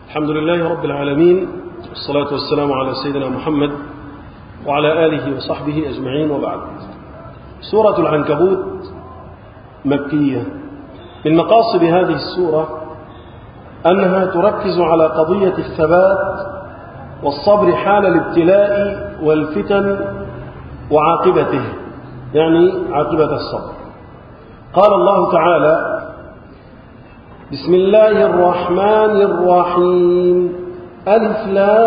الحمد لله رب العالمين، والصلاة والسلام على سيدنا محمد وعلى آله وصحبه أجمعين، وبعد. سورة العنكبوت مكية. من مقاصد هذه السورة أنها تركز على قضية الثبات والصبر حال الابتلاء والفتن وعاقبته، يعني عاقبة الصبر. قال الله تعالى: بسم الله الرحمن الرحيم، ألف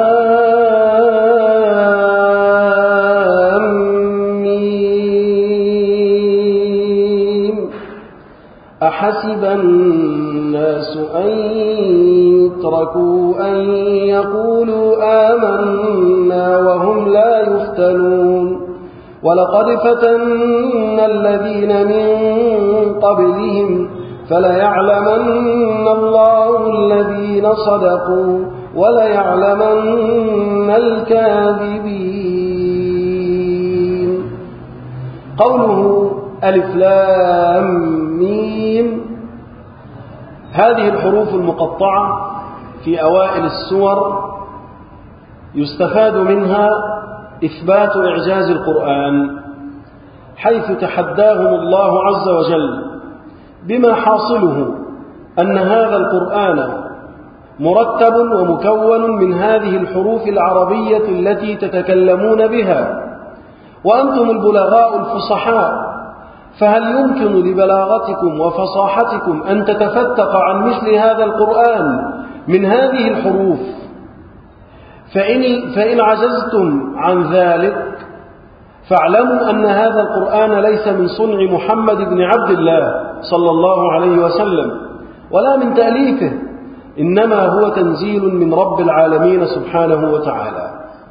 لام ميم، أحسب الناس أن يتركوا أن يقولوا آمنا وهم لا يفتنون، ولقد فتنا الذين من قبلهم فليعلمن الله الذين صدقوا وليعلمن الكاذبين. قوله ألف لام ميم، هذه الحروف المقطعة في أوائل السور يستفاد منها إثبات إعجاز القرآن، حيث تحداهم الله عز وجل بما حاصله أن هذا القرآن مرتب ومكون من هذه الحروف العربية التي تتكلمون بها، وأنتم البلغاء الفصحاء، فهل يمكن لبلاغتكم وفصاحتكم أن تتفتق عن مثل هذا القرآن من هذه الحروف؟ فإن عجزتم عن ذلك فاعلموا أن هذا القرآن ليس من صنع محمد بن عبد الله صلى الله عليه وسلم ولا من تأليفه، إنما هو تنزيل من رب العالمين سبحانه وتعالى.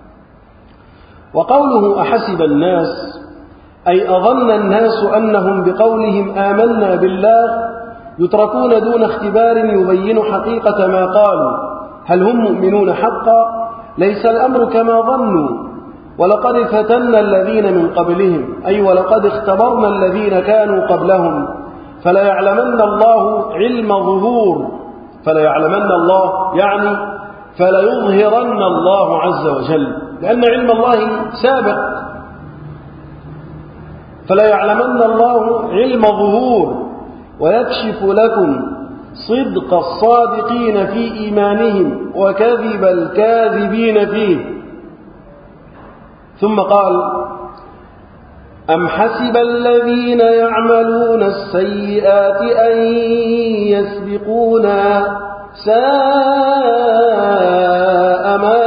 وقوله أحسب الناس، أي أظن الناس أنهم بقولهم آمنا بالله يتركون دون اختبار يبين حقيقة ما قالوا، هل هم مؤمنون حقا؟ ليس الأمر كما ظنوا، ولقد فتنا الذين من قبلهم، أي ولقد اختبرنا الذين كانوا قبلهم، فليعلمن الله علم ظهور، فليعلمن الله يعني فليظهرن الله عز وجل، لأن علم الله سابق، فليعلمن الله علم ظهور ويكشف لكم صدق الصادقين في إيمانهم وكذب الكاذبين فيه. ثم قال: أم حسب الذين يعملون السيئات أن يسبقونا، ساء ما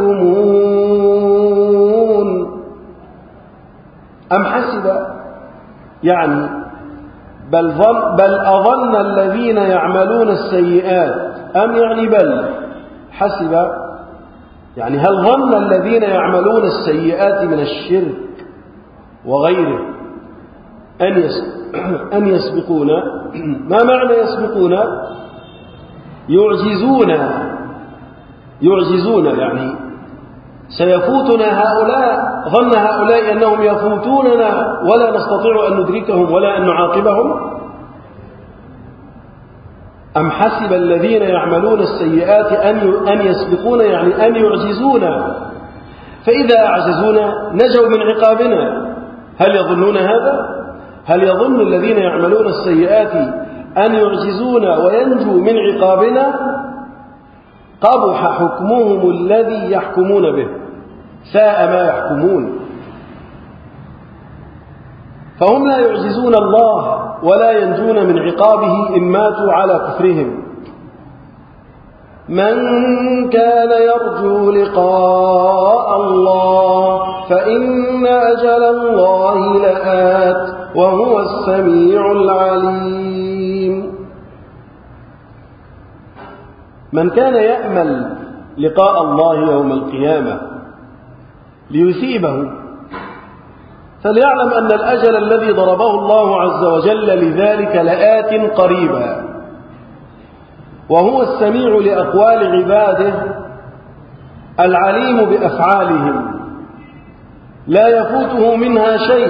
يحكمون. أم حسب يعني بل أظن الذين يعملون السيئات، أم يعني بل حسب يعني هل ظن الذين يعملون السيئات من الشرك وغيره أن يسبقون؟ ما معنى يسبقون؟ يعجزون يعني سيفوتنا هؤلاء، ظن هؤلاء أنهم يفوتوننا ولا نستطيع أن ندركهم ولا أن نعاقبهم. أم حسب الذين يعملون السيئات أن يسبقون يعني أن يعجزونا، فإذا أعجزونا نجوا من عقابنا. هل يظنون هذا؟ هل يظن الذين يعملون السيئات أن يعجزونا وينجوا من عقابنا؟ قبح حكمهم الذي يحكمون به، ساء ما يحكمون. فهم لا يعجزون الله ولا ينجون من عقابه إن ماتوا على كفرهم. من كان يرجو لقاء الله فإن أجل الله لآت وهو السميع العليم. من كان يأمل لقاء الله يوم القيامة ليثيبه فليعلم أن الأجل الذي ضربه الله عز وجل لذلك لآت قريبا، وهو السميع لأقوال عباده العليم بأفعالهم، لا يفوته منها شيء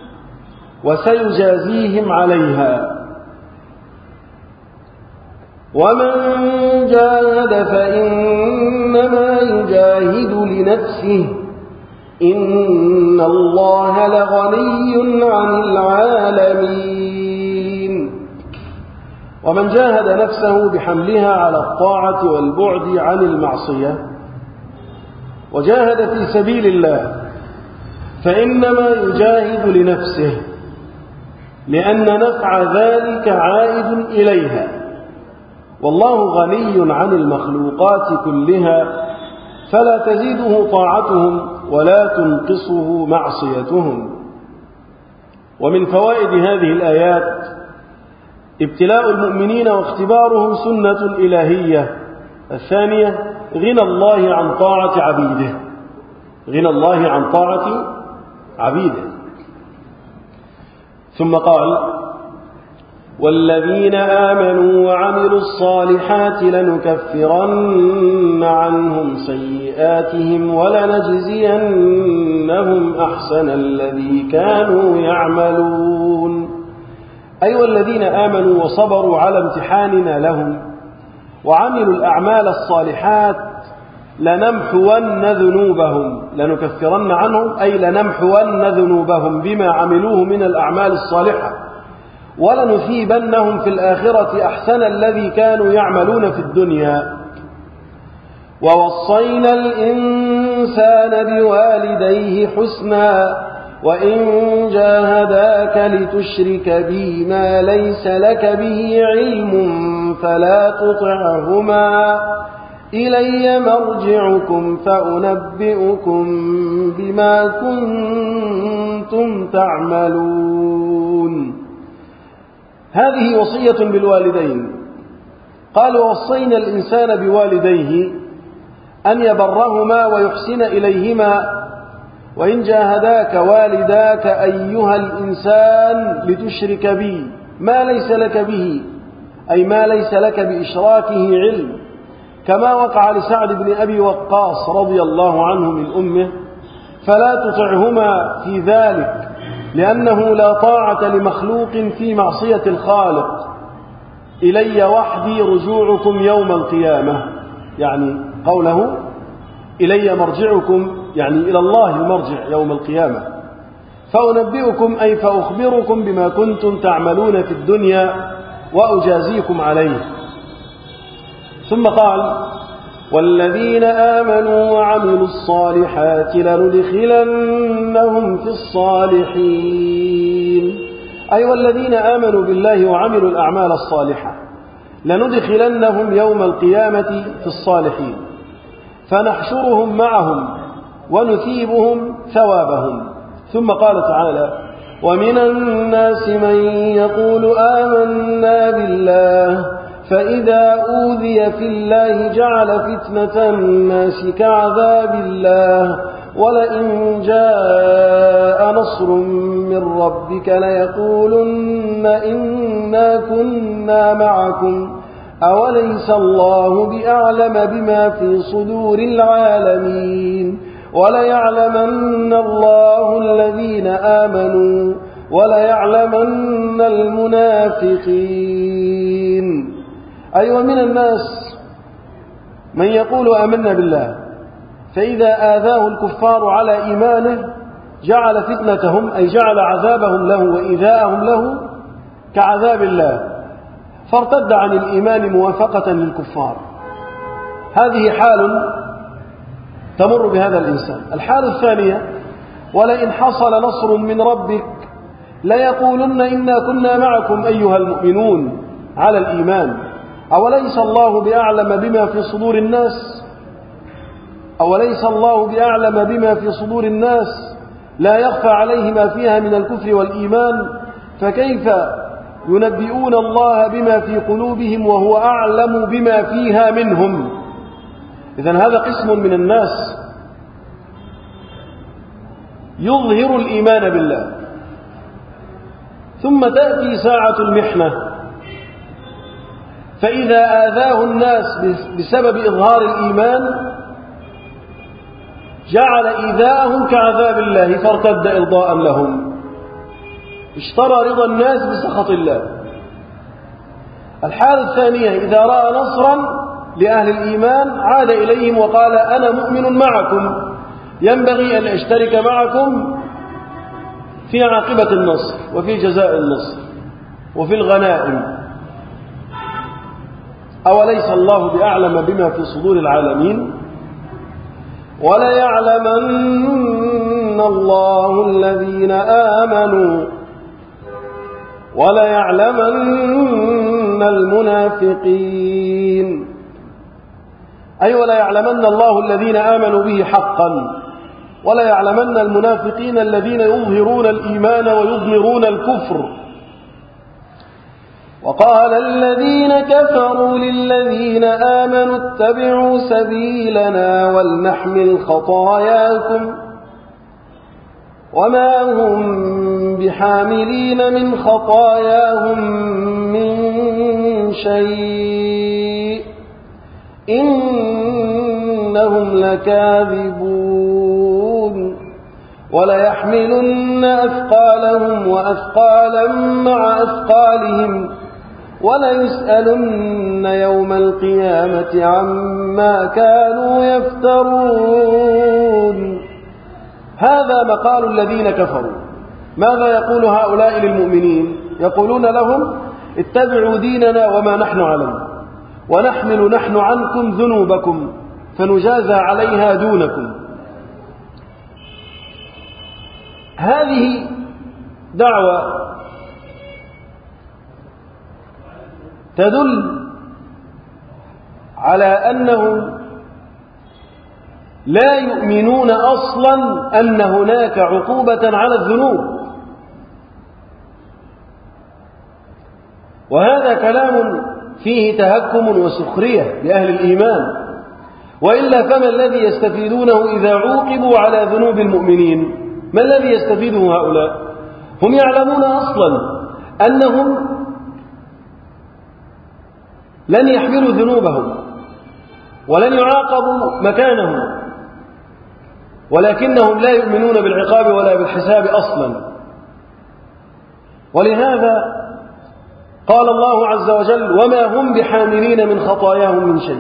وسيجازيهم عليها. ومن جاهد فإنما يجاهد لنفسه إن الله لغني عن العالمين. ومن جاهد نفسه بحملها على الطاعة والبعد عن المعصية وجاهد في سبيل الله فإنما يجاهد لنفسه، لأن نفع ذلك عائد إليها، والله غني عن المخلوقات كلها، فلا تزيده طاعتهم ولا تنقصه معصيتهم. ومن فوائد هذه الآيات ابتلاء المؤمنين واختبارهم سنة إلهية. الثانية غنى الله عن طاعة عبيده، غنى الله عن طاعة عبيده. ثم قال: والذين آمنوا وعملوا الصالحات لنكفرن عنهم سيئاتهم ولنجزينهم أحسن الذي كانوا يعملون. أي والذين آمنوا وصبروا على امتحاننا لهم وعملوا الأعمال الصالحات لنمحون ذنوبهم، لنكفرن عنهم أي لنمحون ذنوبهم بما عملوه من الأعمال الصالحة، ولنثيبنهم في الآخرة أحسن الذي كانوا يعملون في الدنيا. ووصينا الإنسان بوالديه حسنا وإن جاهداك لتشرك بي ما ليس لك به علم فلا تطعهما إلي مرجعكم فأنبئكم بما كنتم تعملون. هذه وصية بالوالدين. قال: ووصينا الإنسان بوالديه أن يبرهما ويحسن إليهما، وإن جاهداك والداك أيها الإنسان لتشرك بي ما ليس لك به، أي ما ليس لك بإشراكه علم، كما وقع لسعد بن أبي وقاص رضي الله عنه من أمه، فلا تطعهما في ذلك، لأنه لا طاعة لمخلوق في معصية الخالق. إلي وحدي رجوعكم يوم القيامة، يعني قوله إلي مرجعكم يعني إلى الله المرجع يوم القيامة. فأنبئكم أي فأخبركم بما كنتم تعملون في الدنيا وأجازيكم عليه. ثم قال: والذين آمنوا وعملوا الصالحات لندخلنهم في الصالحين. أي والذين آمنوا بالله وعملوا الأعمال الصالحة لندخلنهم يوم القيامة في الصالحين، فنحشرهم معهم ونثيبهم ثوابهم. ثم قال تعالى: ومن الناس من يقول آمنا بالله فإذا أوذي في الله جعل فتنة الناس كعذاب الله ولئن جاء نصر من ربك ليقولن إنا كنا معكم أوليس الله بأعلم بما في صدور العالمين وليعلمن الله الذين آمنوا وليعلمن المنافقين. أي ومن الناس من يقول آمنا بالله فإذا آذاه الكفار على إيمانه جعل فتنتهم أي جعل عذابهم له وإيذاءهم له كعذاب الله، فارتد عن الإيمان موافقة للكفار. هذه حال تمر بهذا الإنسان. الحال الثانية: ولئن حصل نصر من ربك ليقولن إنا كنا معكم أيها المؤمنون على الإيمان أوليس الله بأعلم بما في صدور الناس، أوليس الله بأعلم بما في صدور الناس، لا يخفى عليه ما فيها من الكفر والإيمان، فكيف ينبئون الله بما في قلوبهم وهو أعلم بما فيها منهم. إذن هذا قسم من الناس يظهر الإيمان بالله، ثم تأتي ساعة المحنة، فإذا آذاه الناس بسبب إظهار الإيمان جعل إيذاءهم كعذاب الله فارتد إرضاء لهم، اشترى رضا الناس بسخط الله. الحالة الثانية إذا رأى نصرا لأهل الإيمان عاد إليهم وقال أنا مؤمن معكم، ينبغي أن أشترك معكم في عاقبة النصر وفي جزاء النصر وفي الغنائم. أوليس الله بأعلم بما في صدور العالمين؟ وليعلمن الله الذين آمنوا وليعلمن المنافقين. أي وليعلمن الله الذين آمنوا به حقا، وليعلمن المنافقين الذين يظهرون الإيمان ويضمرون الكفر. وقال الذين كفروا للذين آمنوا اتبعوا سبيلنا ولنحمل خطاياكم وما هم بحاملين من خطاياهم من شيء إنهم لكاذبون. وليحملن أثقالهم وأثقالا مع أثقالهم وليسألن يوم القيامة عما كانوا يفترون. هذا مقال الذين كفروا. ماذا يقول هؤلاء للمؤمنين؟ يقولون لهم اتبعوا ديننا وما نحن عليه، ونحمل نحن عنكم ذنوبكم فنجازى عليها دونكم. هذه دعوة تدل على أنهم لا يؤمنون أصلا أن هناك عقوبة على الذنوب، وهذا كلام فيه تهكم وسخرية لأهل الإيمان، وإلا فما الذي يستفيدونه إذا عوقبوا على ذنوب المؤمنين؟ ما الذي يستفيده هؤلاء؟ هم يعلمون أصلا أنهم لن يحملوا ذنوبهم ولن يعاقبوا مكانهم، ولكنهم لا يؤمنون بالعقاب ولا بالحساب أصلا. ولهذا قال الله عز وجل وما هم بحاملين من خطاياهم من شيء،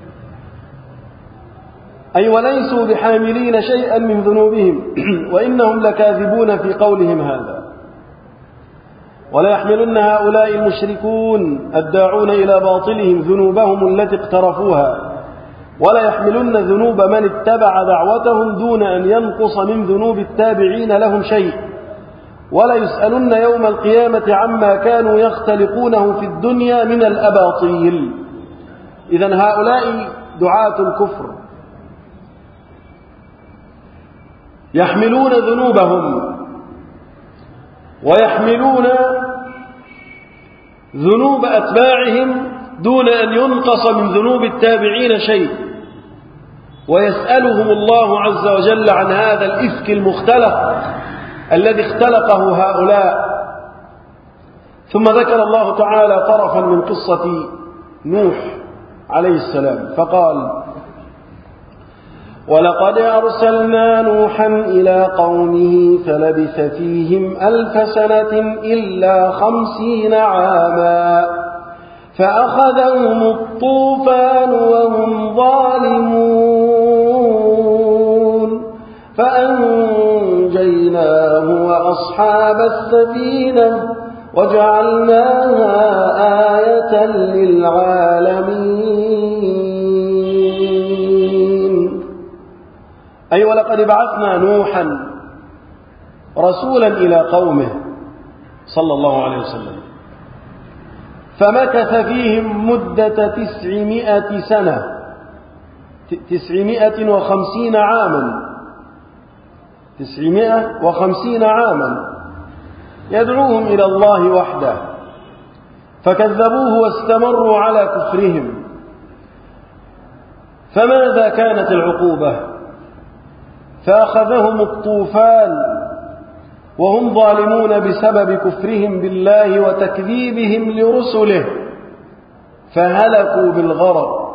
أي وليسوا بحاملين شيئا من ذنوبهم وإنهم لكاذبون في قولهم هذا. ولا يحملن هؤلاء المشركون الداعون إلى باطلهم ذنوبهم التي اقترفوها، ولا يحملن ذنوب من اتبع دعوتهم دون أن ينقص من ذنوب التابعين لهم شيء، ولا يسألن يوم القيامة عما كانوا يختلقونه في الدنيا من الأباطيل. إذن هؤلاء دعاة الكفر يحملون ذنوبهم ويحملون ذنوب أتباعهم دون أن ينقص من ذنوب التابعين شيء، ويسألهم الله عز وجل عن هذا الإفك المختلق الذي اختلقه هؤلاء. ثم ذكر الله تعالى طرفا من قصة نوح عليه السلام فقال ولقد أرسلنا نوحا إلى قومه فلبث فيهم 1000 سنة إلا 50 عاما فأخذهم الطوفان وهم ظالمون فأنجيناه وأصحاب السفينة وجعلناها آية للعالمين. أي ولقد بعثنا نوحا رسولا إلى قومه صلى الله عليه وسلم فمكث فيهم مدة 900 سنة 950 عاما 950 عاما يدعوهم إلى الله وحده فكذبوه واستمروا على كفرهم. فماذا كانت العقوبة؟ فأخذهم الطوفان وهم ظالمون بسبب كفرهم بالله وتكذيبهم لرسله فهلكوا بالغرق.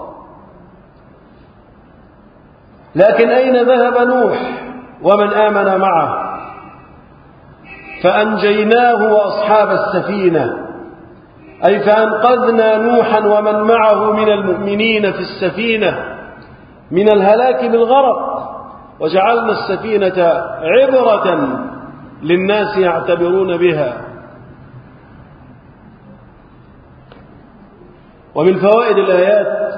لكن أين ذهب نوح ومن آمن معه؟ فأنجيناه وأصحاب السفينة أي فأنقذنا نوحا ومن معه من المؤمنين في السفينة من الهلاك بالغرق، وجعلنا السفينة عبرة للناس يعتبرون بها. ومن فوائد الآيات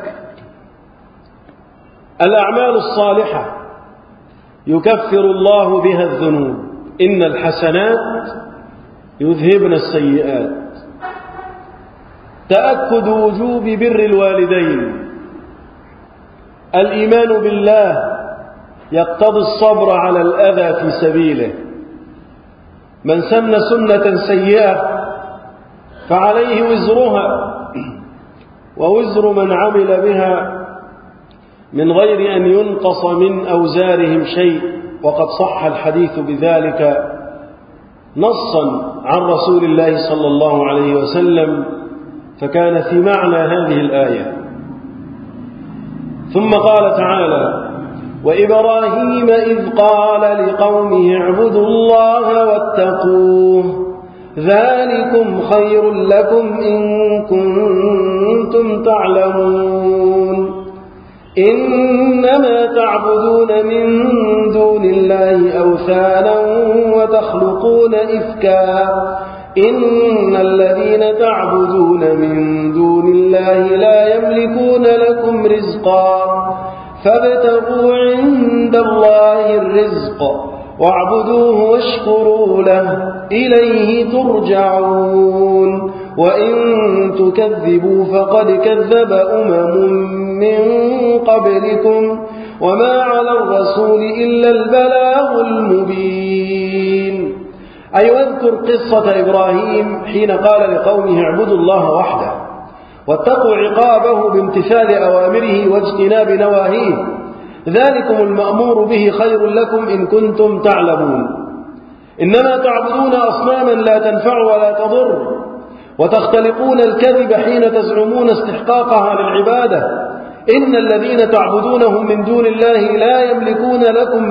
الأعمال الصالحة يكفر الله بها الذنوب، إن الحسنات يذهبن السيئات. تأكد وجوب بر الوالدين. الإيمان بالله يقتضي الصبر على الأذى في سبيله. من سن سنة سيئة فعليه وزرها ووزر من عمل بها من غير أن ينقص من أوزارهم شيء، وقد صح الحديث بذلك نصا عن رسول الله صلى الله عليه وسلم، فكان في معنى هذه الآية. ثم قال تعالى: وإبراهيم إذ قال لقومه اعبدوا الله واتقوه ذلكم خير لكم إن كنتم تعلمون إنما تعبدون من دون الله أوثانا وتخلقون إفكا إن الذين تعبدون من دون الله لا يملكون لكم رزقا فابتغوا عند الله الرزق واعبدوه واشكروا له إليه ترجعون وإن تكذبوا فقد كذب من قبلكم وما على الرسول إلا البلاغ المبين. أي واذكر قصة إبراهيم حين قال لقومه اعبدوا الله وحده واتقوا عقابه بامتثال أوامره واجتناب نواهيه ذلكم المأمور به خير لكم إن كنتم تعلمون. إنما تعبدون أصناما لا تنفع ولا تضر وتختلقون الكذب حين تزعمون استحقاقها للعبادة إن الذين تعبدونهم من دون الله لا يملكون لكم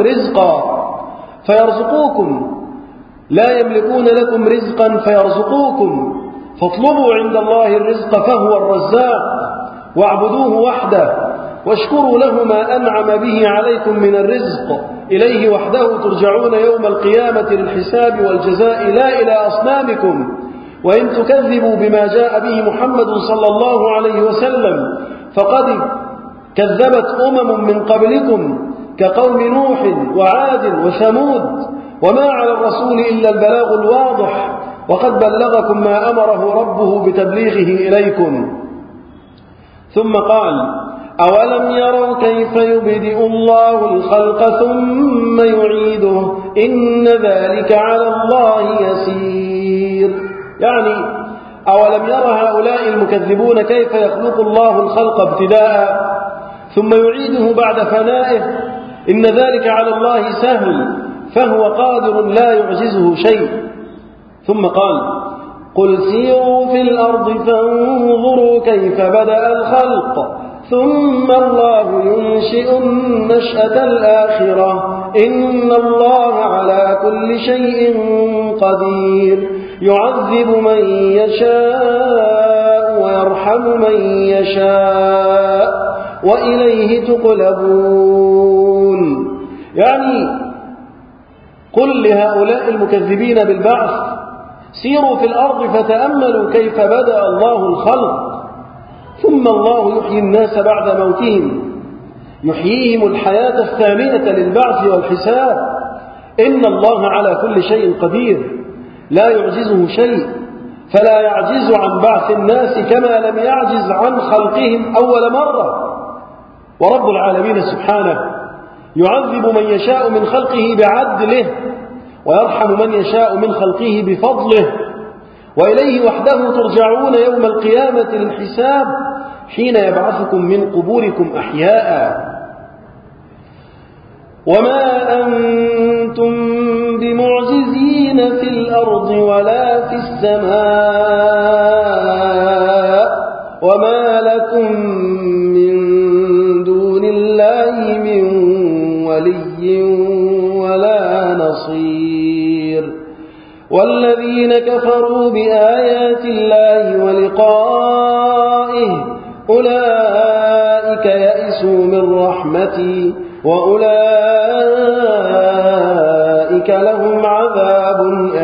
رزقا فيرزقوكم فاطلبوا عند الله الرزق فهو الرزاق واعبدوه وحده واشكروا له ما أنعم به عليكم من الرزق إليه وحده ترجعون يوم القيامة للحساب والجزاء لا إلى أصنامكم وإن تكذبوا بما جاء به محمد صلى الله عليه وسلم فقد كذبت من قبلكم كقوم نوح وعاد وثمود وما على الرسول إلا البلاغ الواضح وقد بلغكم ما أمره ربه بتبليغه إليكم. ثم قال أولم يروا كيف يبدئ الله الخلق ثم يعيده إن ذلك على الله يسير. يعني أولم يرى هؤلاء المكذبون كيف يخلق الله الخلق ابتداء ثم يعيده بعد فنائه إن ذلك على الله سهل فهو قادر لا يعجزه شيء. ثم قال قل سيروا في الأرض فانظروا كيف بدأ الخلق ثم الله ينشئ النشأة الآخرة إن الله على كل شيء قدير يعذب من يشاء ويرحم من يشاء وإليه تقلبون. يعني قل لهؤلاء المكذبين بالبعث سيروا في الأرض فتأملوا كيف بدأ الله الخلق ثم الله يحيي الناس بعد موتهم يحييهم الحياة الثانية للبعث والحساب إن الله على كل شيء قدير لا يعجزه شيء فلا يعجز عن بعث الناس كما لم يعجز عن خلقهم أول مرة. ورب العالمين سبحانه يعذب من يشاء من خلقه بعدله ويرحم من يشاء من خلقه بفضله وإليه وحده ترجعون يوم القيامة للحساب حين يبعثكم من قبوركم أحياء وما أنتم بمعجزين في الأرض ولا في السماء وما لكم من دون الله من ولي ولا نصير. والذين كفروا بآيات الله ولقائه أولئك يئسوا من رحمتي وأولئك لهم عذاب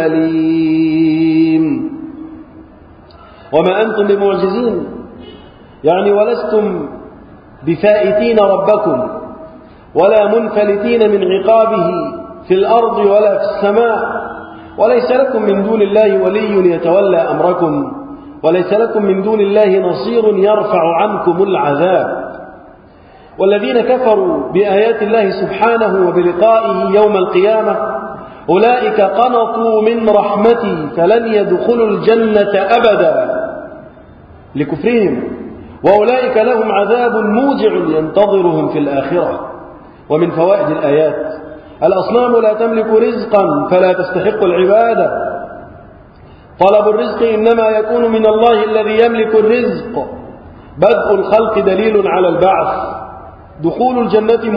أليم. وما أنتم بمعجزين، يعني ولستم بفائتين ربكم ولا منفلتين من عقابه في الأرض ولا في السماء، وليس لكم من دون الله ولي يتولى أمركم، وليس لكم من دون الله نصير يرفع عنكم العذاب. والذين كفروا بآيات الله سبحانه وبلقائه يوم القيامة أولئك قنطوا من رحمتي فلن يدخلوا الجنة أبدا لكفرهم، وأولئك لهم عذاب موجع ينتظرهم في الآخرة. ومن فوائد الآيات: الأصنام لا تملك رزقا فلا تستحق العبادة. طلب الرزق إنما يكون من الله الذي يملك الرزق. بدء الخلق دليل على البعث. دخول الجنة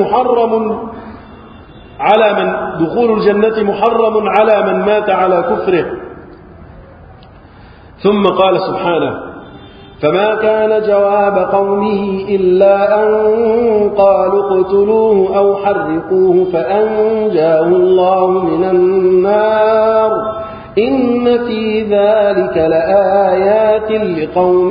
محرم على من مات على كفره. ثم قال سبحانه: فما كان جواب قومه إلا أن قالوا اقتلوه أو حرقوه فأنجاه الله من النار إن في ذلك لآيات لقوم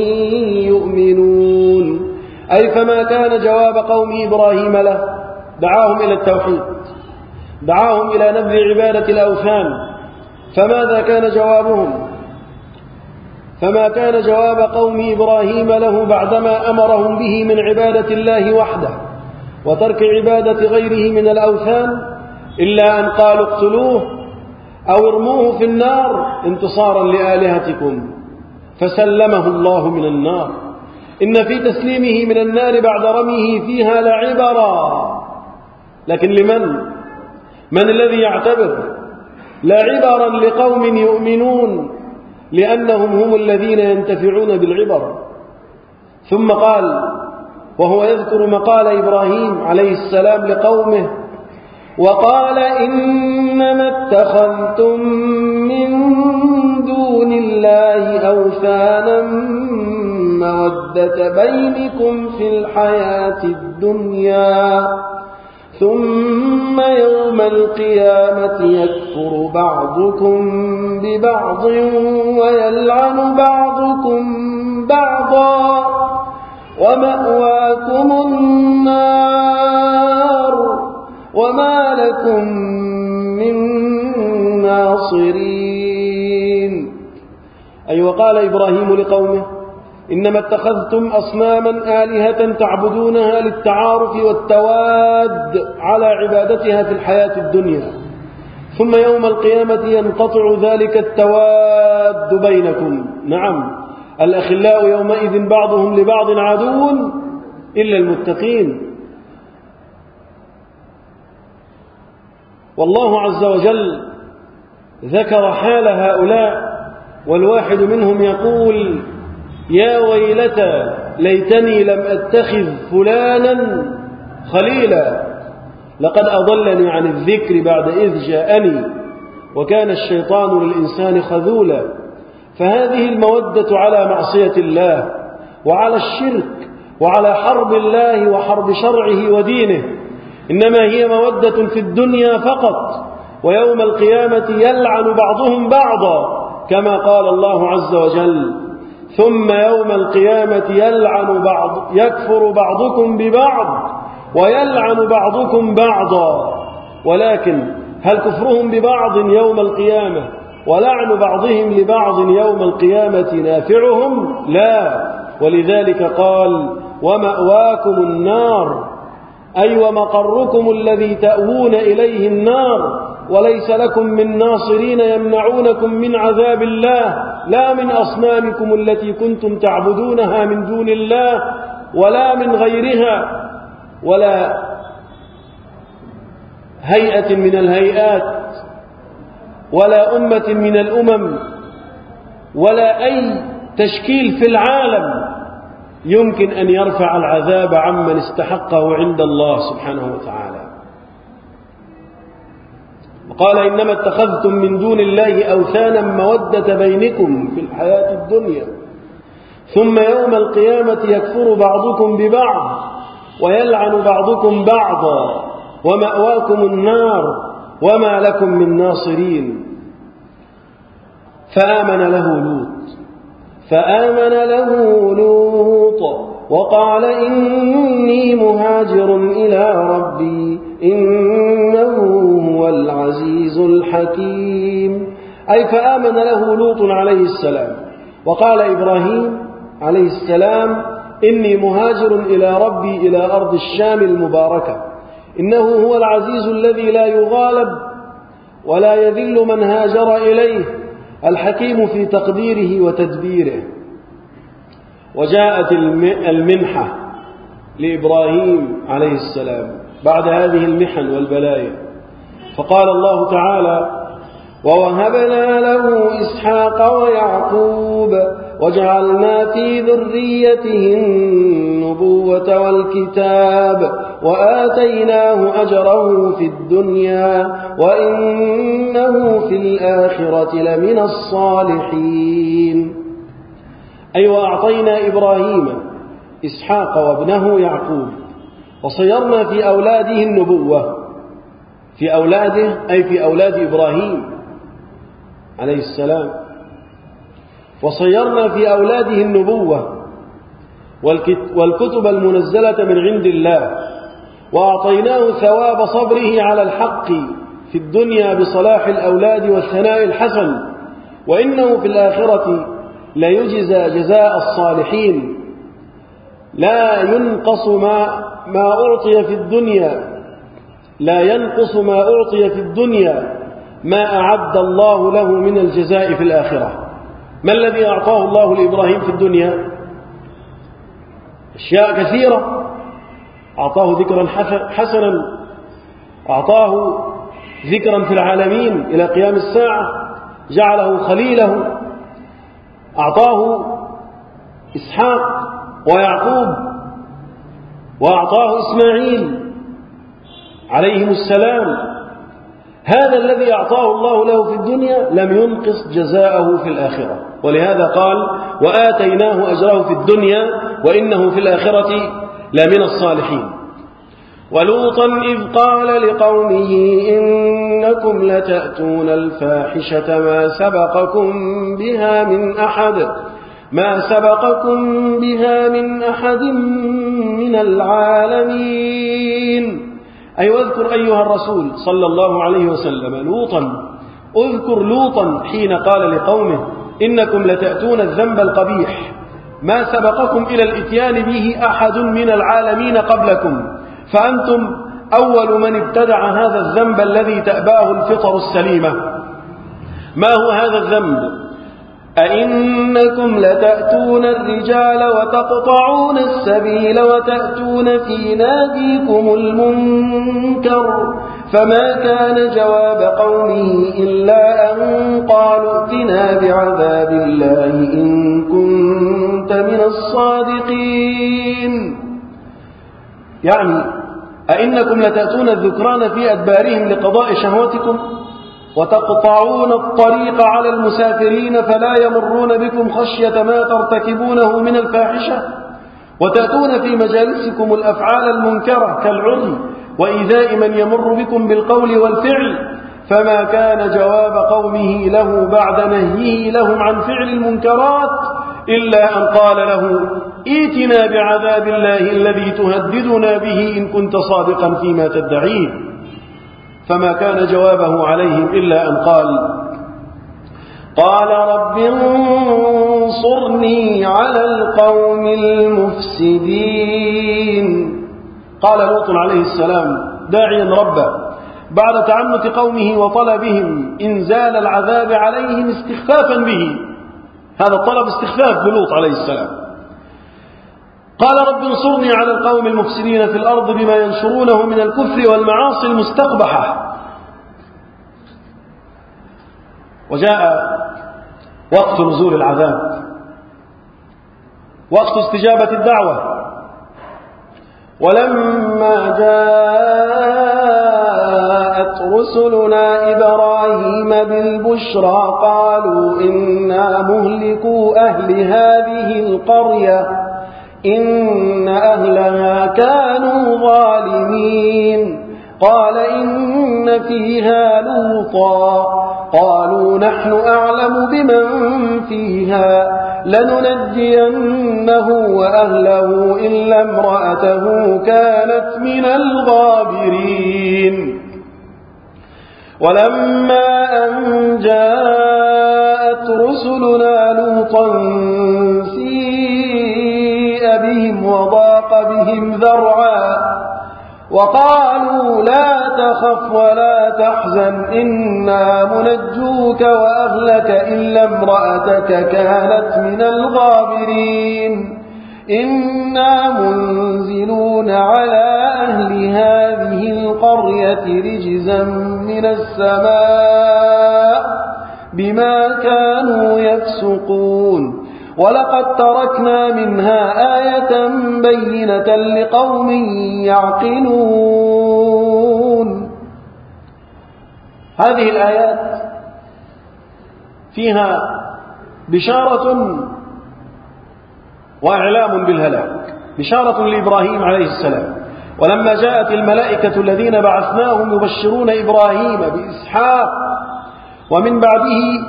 يؤمنون. أي فما كان جواب قوم إبراهيم له، دعاهم إلى التوحيد، دعاهم إلى نبذ عبادة الأوثان، فماذا كان جوابهم؟ فما كان جواب قوم إبراهيم له بعدما أمرهم به من عبادة الله وحده وترك عبادة غيره من الأوثان إلا أن قالوا اقتلوه أو ارموه في النار انتصارا لآلهتكم، فسلمه الله من النار. إن في تسليمه من النار بعد رميه فيها لعبرا، لكن لمن؟ من الذي يعتبر؟ لعبرا لقوم يؤمنون، لأنهم هم الذين ينتفعون بالعبر. ثم قال وهو يذكر مقال إبراهيم عليه السلام لقومه: وقال إنما اتخذتم من دون الله أوثانا مودة بينكم في الحياة الدنيا ثم يوم القيامة يكفر بعضكم ببعض ويلعن بعضكم بعضا ومأواكم النار وما لكم من ناصرين. أي وقال إبراهيم لقومه: إنما اتخذتم أصناما آلهة تعبدونها للتعارف والتواد على عبادتها في الحياة الدنيا، ثم يوم القيامة ينقطع ذلك التواد بينكم. نعم، الأخلاء يومئذ بعضهم لبعض عدو إلا المتقين. والله عز وجل ذكر حال هؤلاء، والواحد منهم يقول: يا ويلتى ليتني لم أتخذ فلانا خليلا لقد أضلني عن الذكر بعد إذ جاءني وكان الشيطان للإنسان خذولا. فهذه المودة على معصية الله وعلى الشرك وعلى حرب الله وحرب شرعه ودينه إنما هي مودة في الدنيا فقط، ويوم القيامة يلعن بعضهم بعضا كما قال الله عز وجل: ثم يوم القيامة يكفر بعضكم ببعض ويلعن بعضكم بعضا. ولكن هل كفرهم ببعض يوم القيامة ولعن بعضهم لبعض يوم القيامة نافعهم؟ لا. ولذلك قال: ومأواكم النار، أي ومقركم الذي تأوون إليه النار، وليس لكم من ناصرين يمنعونكم من عذاب الله، لا من أصنامكم التي كنتم تعبدونها من دون الله ولا من غيرها ولا هيئة من الهيئات ولا أمة من الأمم ولا أي تشكيل في العالم يمكن أن يرفع العذاب عمن استحقه عند الله سبحانه وتعالى. وقال إنما اتخذتم من دون الله أوثانا مودة بينكم في الحياة الدنيا ثم يوم القيامة يكفر بعضكم ببعض ويلعن بعضكم بعضا ومأواكم النار وما لكم من ناصرين. فآمن له لوط وقال إني مهاجر إلى ربي إنه هو العزيز الحكيم. أي فآمن له لوط عليه السلام، وقال إبراهيم عليه السلام إني مهاجر إلى ربي إلى أرض الشام المباركة إنه هو العزيز الذي لا يغالب ولا يذل من هاجر إليه، الحكيم في تقديره وتدبيره. وجاءت المنحة لإبراهيم عليه السلام بعد هذه المحن والبلايا، فقال الله تعالى ووهبنا له إسحاق ويعقوب وجعلنا في ذريته النبوة والكتاب وآتيناه أجره في الدنيا وإنه في الآخرة لمن الصالحين. أي وأعطينا إبراهيم إسحاق وابنه يعقوب وصيرنا في أولاده النبوة، في أولاده أي في أولاد إبراهيم عليه السلام، وصيرنا في أولاده النبوة والكتب المنزلة من عند الله، وأعطيناه ثواب صبره على الحق في الدنيا بصلاح الأولاد والثناء الحسن، وإنه في الآخرة ليجزى جزاء الصالحين، لا ينقص ما أعطي في الدنيا، لا ينقص ما أعطي في الدنيا ما أعد الله له من الجزاء في الآخرة. ما الذي أعطاه الله لإبراهيم في الدنيا؟ أشياء كثيرة، أعطاه ذكرا حسنا، أعطاه ذكرا في العالمين إلى قيام الساعة، جعله خليله، أعطاه إسحاق ويعقوب، وأعطاه إسماعيل عليهم السلام. هذا الذي أعطاه الله له في الدنيا لم ينقص جزاءه في الآخرة، ولهذا قال وآتيناه أجره في الدنيا وإنه في الآخرة لمن الصالحين. ولوطا إذ قال لقومه إنكم لتأتون الفاحشة ما سبقكم بها من أحد من العالمين. أي واذكر أيها الرسول صلى الله عليه وسلم اذكر لوطا حين قال لقومه إنكم لتأتون الذنب القبيح ما سبقكم إلى الإتيان به أحد من العالمين قبلكم، فأنتم أول من ابتدع هذا الذنب الذي تأباه الفطر السليمة. ما هو هذا الذنب؟ أئنكم لتأتون الرجال وتقطعون السبيل وتأتون في ناديكم المنكر، فما كان جواب قومه إلا أن قالوا ائتنا بعذاب الله إن كنت من الصادقين. يعني أئنكم لتأتون الذكران في أدبارهم لقضاء شهوتكم وتقطعون الطريق على المسافرين فلا يمرون بكم خشية ما ترتكبونه من الفاحشة، وتأتون في مجالسكم الأفعال المنكرة كالعري وإيذاء من يمر بكم بالقول والفعل، فما كان جواب قومه له بعد نهيه لهم عن فعل المنكرات إلا أن قال له ائتنا بعذاب الله الذي تهددنا به إن كنت صادقا فيما تدعيه. فما كان جوابه عليهم إلا أن قال رب انصرني على القوم المفسدين. قال لوط عليه السلام داعيا ربه بعد تعنت قومه وطلبهم إنزال العذاب عليهم استخفافا به، هذا الطلب استخفاف بلوط عليه السلام. قال رب انصرني على القوم المفسدين في الأرض بما ينشرونه من الكفر والمعاصي المستقبحة. وجاء وقت نزول العذاب، وقت استجابة الدعوة. ولما جاءت رسلنا بالبشرى قالوا إنا مهلكو أهل هذه القرية إن أهلها كانوا ظالمين قال إن فيها لوطا قالوا نحن أعلم بمن فيها لننجينه وأهله إلا امرأته كانت من الغابرين ولما أن جاءت رسلنا لوطا سيء بهم وضاق بهم ذرعا وقالوا لا تخف ولا تحزن إنا منجوك وأهلك إلا امرأتك كانت من الغابرين إنا منزلون على أهل هذه القرية رجزا من السماء بما كانوا يفسقون ولقد تركنا منها آية بينة لقوم يعقلون. هذه الآيات فيها بشارة وإعلام بالهلاك، بشارة لإبراهيم عليه السلام، ولما جاءت الملائكة الذين بعثناهم يبشرون إبراهيم بإسحاق ومن بعده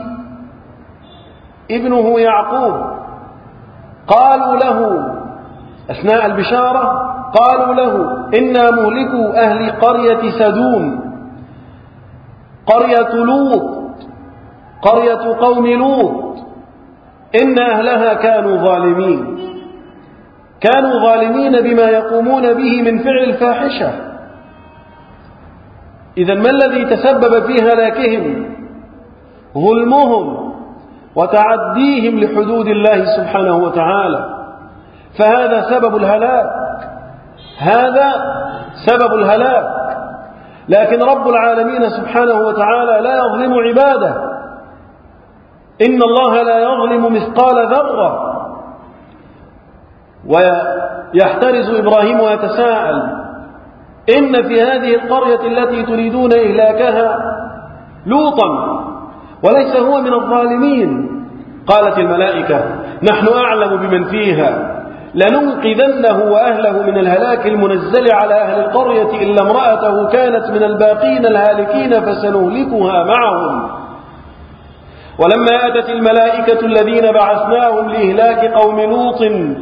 ابنه يعقوب قالوا له أثناء البشارة قالوا له إنا مهلكو أهل قرية سدوم قرية لوط قرية قوم لوط إن أهلها كانوا ظالمين بما يقومون به من فعل الفاحشة. إذن ما الذي تسبب في هلاكهم؟ ظلمهم وتعديهم لحدود الله سبحانه وتعالى، فهذا سبب الهلاك، هذا سبب الهلاك. لكن رب العالمين سبحانه وتعالى لا يظلم عباده، إن الله لا يظلم مثقال ذرة. ويحترز إبراهيم ويتساءل إن في هذه القرية التي تريدون إهلاكها لوطا وليس هو من الظالمين. قالت الملائكة نحن أعلم بمن فيها لننقذنه وأهله من الهلاك المنزل على أهل القرية إلا امرأته كانت من الباقين الهالكين فسنهلكها معهم. ولما أتت الملائكة الذين بعثناهم لإهلاك قوم لوط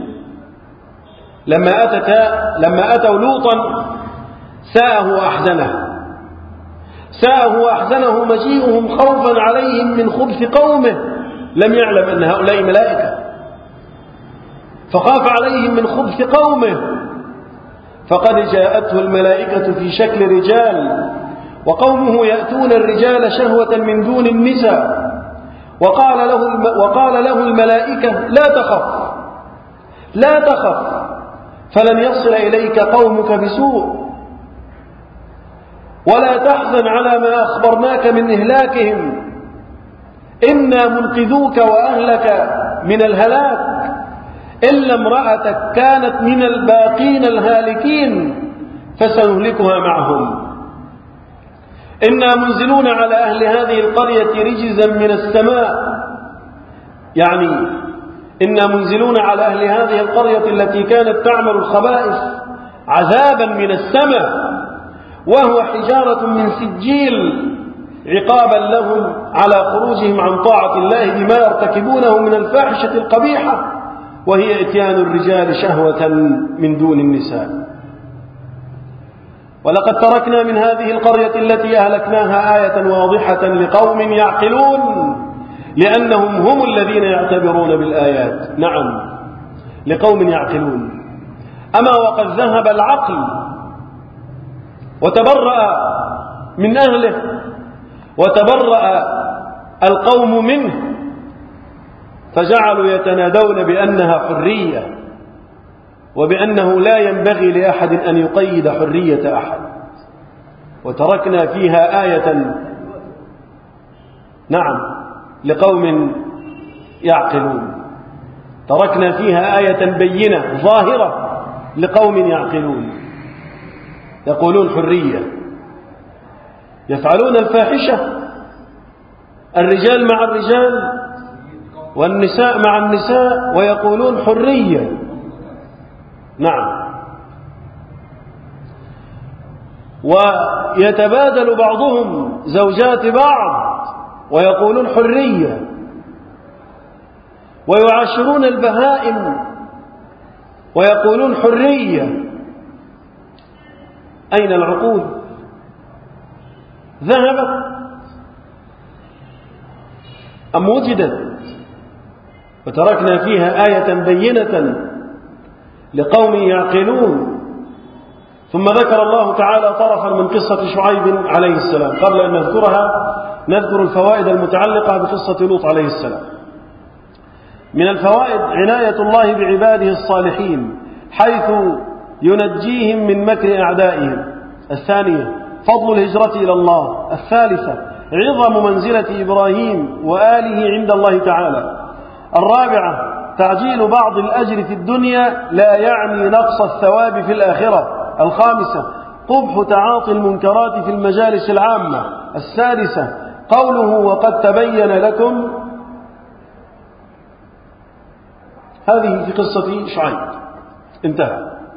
لما أتوا لوطا ساءه وأحزنه مجيئهم خوفا عليهم من خبث قومه، لم يعلم أن هؤلاء ملائكة فخاف عليهم من خبث قومه، فقد جاءته الملائكة في شكل رجال وقومه يأتون الرجال شهوة من دون النساء. وقال له الملائكة لا تخف فلن يصل إليك قومك بسوء ولا تحزن على ما أخبرناك من إهلاكهم إنا منقذوك وأهلك من الهلاك إلا امرأتك كانت من الباقين الهالكين فسنهلكها معهم إنا منزلون على أهل هذه القرية رجزا من السماء، يعني إنا منزلون على أهل هذه القرية التي كانت تعمل الخبائث عذابا من السماء وهو حجارة من سجيل عقابا لهم على خروجهم عن طاعة الله بما يرتكبونه من الفاحشة القبيحة وهي إتيان الرجال شهوة من دون النساء. ولقد تركنا من هذه القرية التي أهلكناها آية واضحة لقوم يعقلون لأنهم هم الذين يعتبرون بالآيات. نعم، لقوم يعقلون. أما وقد ذهب العقل وتبرأ من أهله وتبرأ القوم منه فجعلوا يتنادون بأنها حرية وبأنه لا ينبغي لأحد أن يقيد حرية أحد. وتركنا فيها آية نعم لقوم يعقلون، تركنا فيها آية بينة ظاهرة لقوم يعقلون يقولون حرية، يفعلون الفاحشة الرجال مع الرجال والنساء مع النساء ويقولون حرية. نعم. ويتبادل بعضهم زوجات بعض ويقولون حرية، ويعاشرون البهائم ويقولون حرية. أين العقول؟ ذهبت أم وجدت؟ وتركنا فيها آية بينة لقوم يعقلون. ثم ذكر الله تعالى طرفا من قصة شعيب عليه السلام. قبل أن نذكرها نذكر الفوائد المتعلقة بقصة لوط عليه السلام. من الفوائد عناية الله بعباده الصالحين حيث ينجيهم من مكر أعدائهم. الثانية فضل الهجرة إلى الله. الثالثة عظم منزلة إبراهيم وآله عند الله تعالى. الرابعة تعجيل بعض الأجر في الدنيا لا يعني نقص الثواب في الآخرة. الخامسة قبح تعاطي المنكرات في المجالس العامة. السادسة قوله وقد تبين لكم، هذه في قصة شعيب انتهى.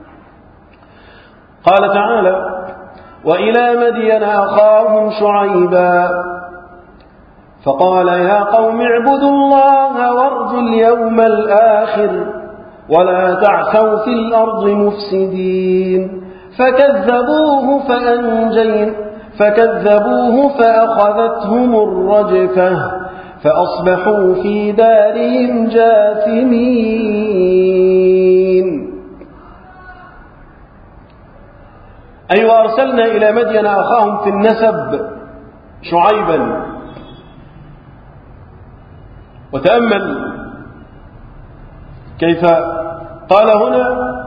قال تعالى وإلى مدين أخاهم شعيبا فقال يا قوم اعبدوا الله وارجوا اليوم الآخر ولا تعثوا في الأرض مفسدين فكذبوه فأخذتهم الرجفة فأصبحوا في دارهم جاثمين. أي وأرسلنا إلى مدين أخاهم في النسب شعيبا. وتأمل كيف قال هنا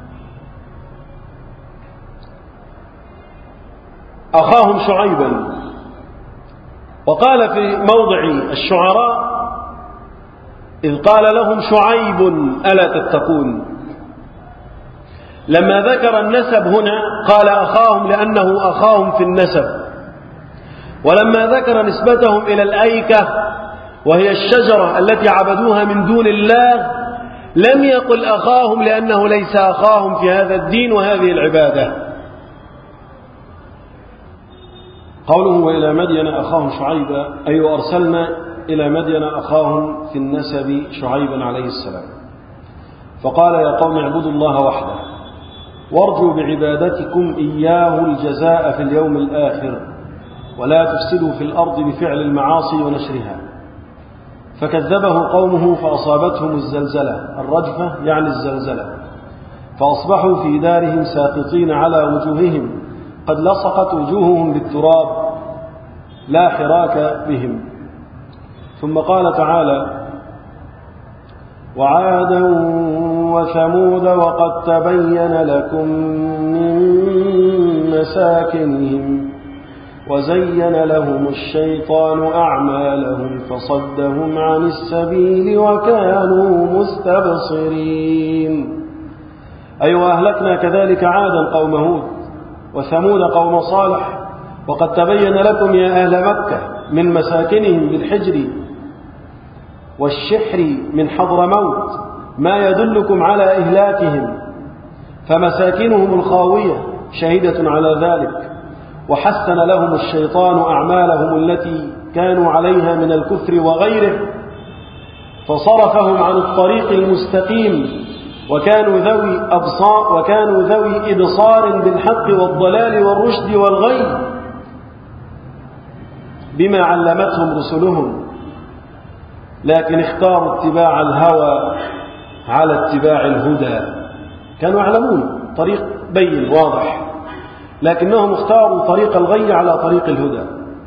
أخاهم شعيبا، وقال في موضع الشعراء إذ قال لهم شعيب ألا تتقون. لما ذكر النسب هنا قال أخاهم لأنه أخاهم في النسب، ولما ذكر نسبتهم إلى الأيكة وهي الشجرة التي عبدوها من دون الله لم يقل أخاهم لأنه ليس أخاهم في هذا الدين وهذه العبادة. قوله وإلى مدين أخاهم شعيبا أي وأرسلنا إلى مدين أخاهم في النسب شعيبا عليه السلام. فقال يا قوم اعبدوا الله وحده وارجوا بعبادتكم إياه الجزاء في اليوم الآخر ولا تفسدوا في الأرض بفعل المعاصي ونشرها. فكذبه قومه فأصابتهم الزلزلة. الرجفة يعني الزلزلة، فأصبحوا في دارهم ساقطين على وجوههم قد لصقت وجوههم بالتراب لا حراك بهم. ثم قال تعالى وعادا وثمود وقد تبين لكم من مساكنهم وزين لهم الشيطان أعمالهم فصدهم عن السبيل وكانوا مستبصرين. أي وأهلكنا كذلك عادا قوم هود وثمود قوم صالح. وقد تبين لكم يا أهل مكة من مساكنهم بالحجر والشحر من حضرموت ما يدلكم على إهلاكهم، فمساكنهم الخاوية شهيدة على ذلك. وحسن لهم الشيطان أعمالهم التي كانوا عليها من الكفر وغيره فصرفهم عن الطريق المستقيم وكانوا ذوي إبصار بالحق والضلال والرشد والغي بما علمتهم رسلهم، لكن اختاروا اتباع الهوى على اتباع الهدى. كانوا يعلمون طريق بين واضح لكنهم اختاروا طريق الغي على طريق الهدى.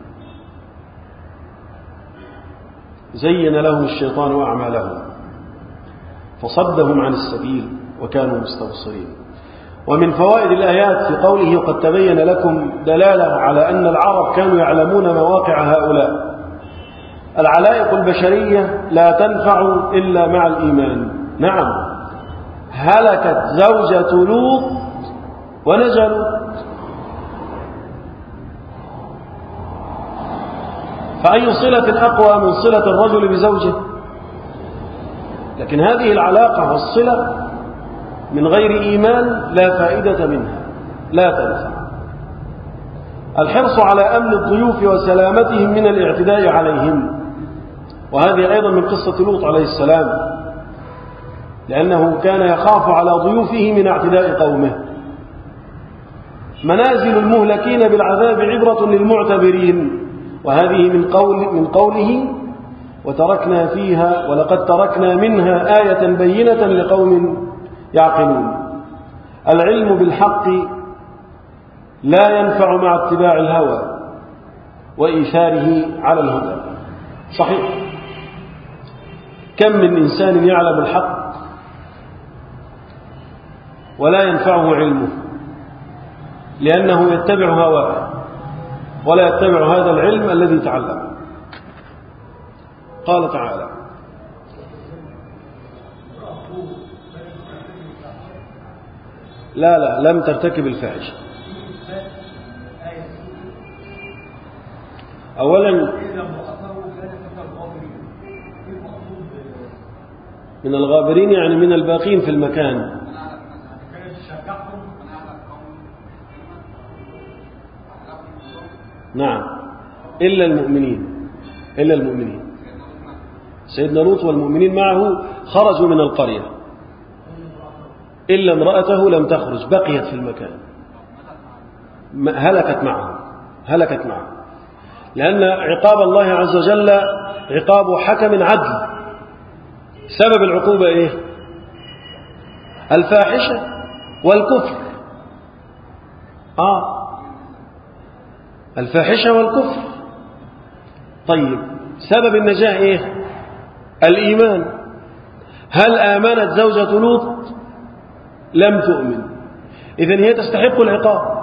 زين لهم الشيطان أعمالهم فصدهم عن السبيل وكانوا مستبصرين. ومن فوائد الآيات في قوله قد تبين لكم دلالة على أن العرب كانوا يعلمون مواقع هؤلاء. العلائق البشرية لا تنفع إلا مع الإيمان. نعم هلكت زوجة لوط ونجا لوط. فأي صلة أقوى من صلة الرجل بزوجه؟ لكن هذه العلاقة والصلة من غير إيمان لا فائدة منها، لا تنفع. الحرص على أمن الضيوف وسلامتهم من الاعتداء عليهم، وهذه أيضا من قصة لوط عليه السلام، لأنه كان يخاف على ضيوفه من اعتداء قومه. منازل المهلكين بالعذاب عبرة للمعتبرين، وهذه من قوله وتركنا فيها ولقد تركنا منها آية بينة لقوم يعقلون. العلم بالحق لا ينفع مع اتباع الهوى وإيثاره على الهدى. صحيح، كم من إنسان يعلم الحق ولا ينفعه علمه، لأنه يتبع هواه ولا يتبع هذا العلم الذي تعلم. قال تعالى: لا لم ترتكب الفاحشة. أولا من الغابرين يعني من الباقين في المكان. نعم، إلا المؤمنين. سيدنا لوط والمؤمنين معه خرجوا من القرية، إلا امرأته لم تخرج، بقيت في المكان، هلكت معه، لأن عقاب الله عز وجل عقاب حكم عدل. سبب العقوبة إيه؟ الفاحشة والكفر. الفاحشة والكفر. طيب، سبب النجاة إيه؟ الإيمان. هل آمنت زوجة لوط؟ لم تؤمن، إذن هي تستحق العقاب.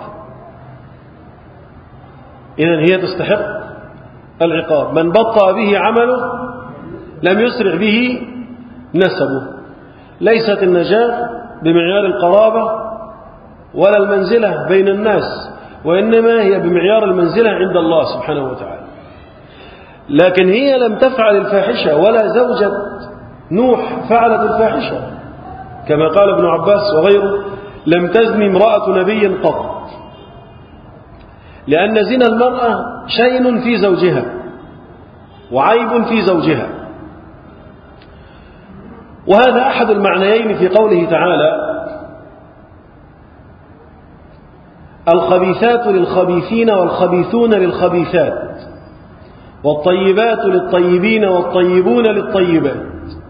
من بطأ به عمله لم يسرع به نسبه. ليست النجاة بمعيار القرابة ولا المنزلة بين الناس، وإنما هي بمعيار المنزلة عند الله سبحانه وتعالى. لكن هي لم تفعل الفاحشة، ولا زوجة نوح فعلت الفاحشة، كما قال ابن عباس وغيره: لم تزن امرأة نبي قط. لأن زنا المرأة شيء في زوجها وعيب في زوجها. وهذا أحد المعنيين في قوله تعالى: الخبيثات للخبيثين والخبيثون للخبيثات والطيبات للطيبين والطيبون للطيبات.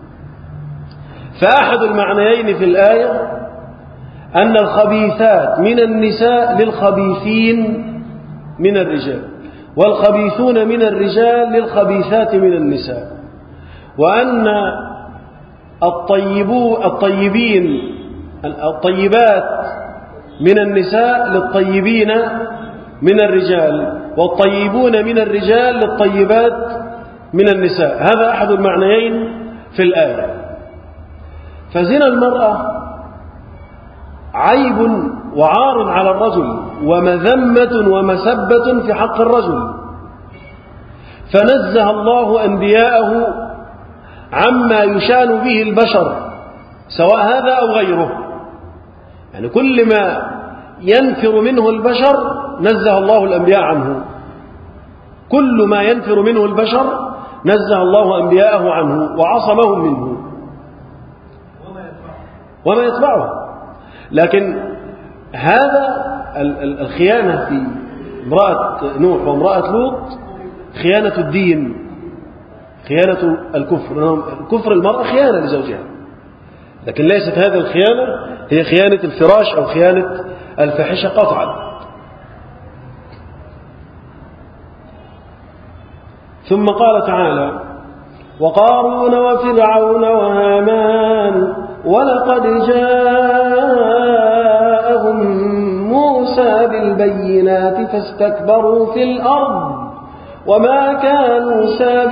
فأحد المعنيين في الآية أن الخبيثات من النساء للخبيثين من الرجال، والخبيثون من الرجال للخبيثات من النساء، وأن الطيبات من النساء للطيبين من الرجال، والطيبون من الرجال للطيبات من النساء. هذا أحد المعنيين في الآية. فزنا المرأة عيب وعار على الرجل، ومذمة ومسبة في حق الرجل، فنزه الله أنبياءه عما يشان به البشر، سواء هذا أو غيره. يعني كل ما ينفر منه البشر نزه الله الأنبياء عنه، كل ما ينفر منه البشر نزه الله أنبياءه عنه وعصمهم منه وما يتبعه. لكن هذا الخيانة في امرأة نوح وامرأة لوط خيانة الدين، خيانة الكفر. كفر المرأة خيانة لزوجها، لكن ليست هذه الخيانة هي خيانة الفراش أو خيانة الفاحشة قطعا. ثم قال تعالى: وقارون وفرعون وهامان ولقد جاءهم موسى بالبينات فاستكبروا في الأرض وما كانوا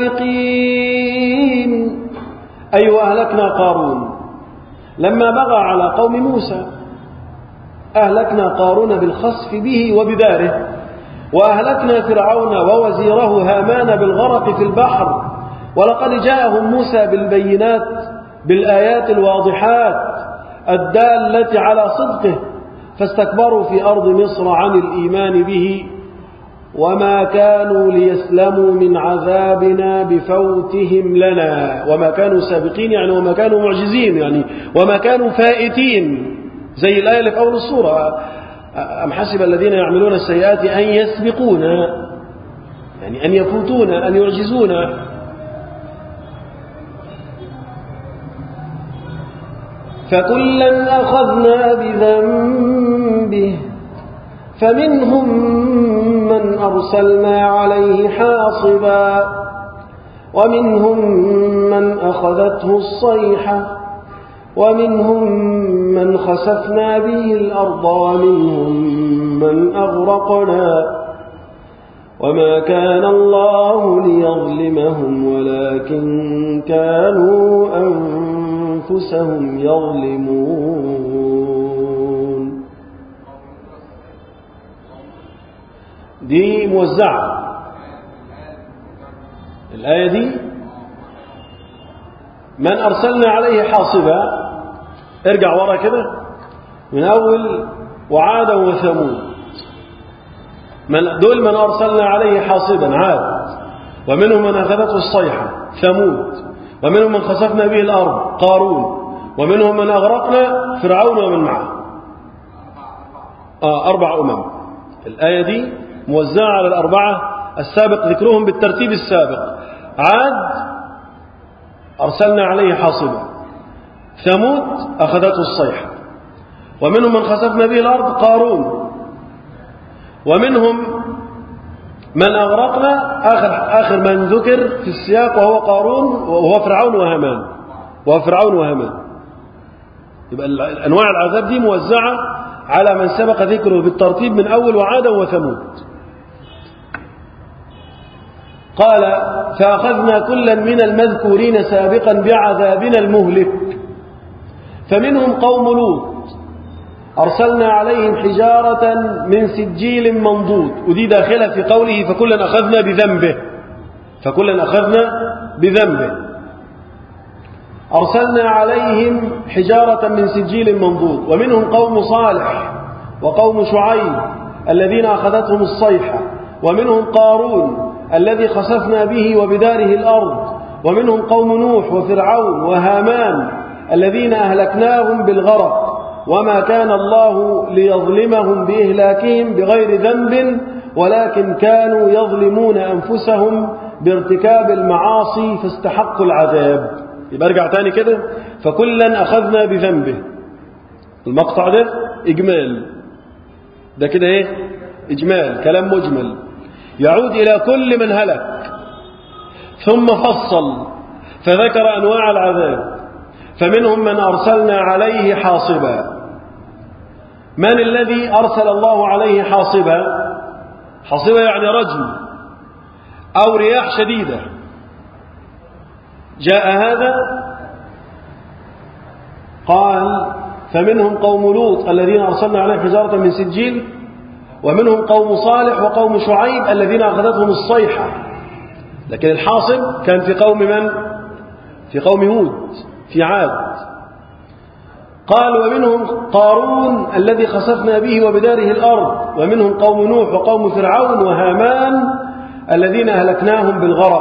سابقين. أي وأهلكنا قارون لما بغى على قوم موسى، أهلكنا قارون بالخسف به وبداره، وأهلكنا فرعون ووزيره هامان بالغرق في البحر ولقد جاءهم موسى بالبينات بالآيات الواضحات الدالة على صدقه فاستكبروا في أرض مصر عن الإيمان به وما كانوا ليسلموا من عذابنا بفوتهم لنا وما كانوا سابقين يعني وما كانوا معجزين يعني وما كانوا فائتين زي الآية اللي في أول السورة أم حسب الذين يعملون السيئات أن يسبقونا يعني أن يفوتونا أن يعجزونا. فكلا أخذنا بذنبه فمنهم من أرسلنا عليه حاصبا ومنهم من أخذته الصيحة ومنهم من خسفنا به الأرض ومنهم من أغرقنا وما كان الله ليظلمهم ولكن كانوا أنفسهم يظلمون. دي موزعة الآية دي من أرسلنا عليه حاصبا ارجع ورا كده من أول وعاد وثمود دول من أرسلنا عليه حاصبا عاد ومنهم من أخذته الصيحة ثمود ومنهم من خسفنا به الأرض قارون ومنهم من أغرقنا فرعون ومن معه 4 أمم. الآية دي موزعة على الأربعة السابق ذكرهم بالترتيب السابق. عاد أرسلنا عليه حاصبا ثمود أخذته الصيحة ومنهم من خسفنا به الأرض قارون ومنهم من أغرقنا آخر من ذكر في السياق وهو قارون وهو فرعون وهامان يبقى أنواع العذاب دي موزعة على من سبق ذكره بالترتيب من أول وعاد وثمود. قال فأخذنا كلا من المذكورين سابقا بعذابنا المهلك فمنهم قوم لوط أرسلنا عليهم حجارة من سجيل منضود ودي داخلة في قوله فكلا أخذنا بذنبه أرسلنا عليهم حجارة من سجيل منضود ومنهم قوم صالح وقوم شعيب الذين أخذتهم الصيحة ومنهم قارون الذي خسفنا به وبداره الأرض ومنهم قوم نوح وفرعون وهامان الذين أهلكناهم بالغرق وما كان الله ليظلمهم بإهلاكهم بغير ذنب ولكن كانوا يظلمون أنفسهم بارتكاب المعاصي فاستحقوا العذاب. يبقى ارجع تاني كده فكلا أخذنا بذنبه. المقطع ده إجمال ده كده إيه إجمال كلام مجمل يعود إلى كل من هلك ثم فصل فذكر أنواع العذاب. فمنهم من أرسلنا عليه حاصبا. من الذي أرسل الله عليه حاصبا؟ حاصبا يعني رجم أو رياح شديدة. جاء هذا قال فمنهم قوم لوط الذين أرسلنا عليه حجارة من سجيل ومنهم قوم صالح وقوم شعيب الذين أخذتهم الصيحة. لكن الحاصب كان في قوم من؟ في قوم هود في عاد. قال ومنهم قارون الذي خسفنا به وبداره الأرض ومنهم قوم نوح وقوم فرعون وهامان الذين أهلكناهم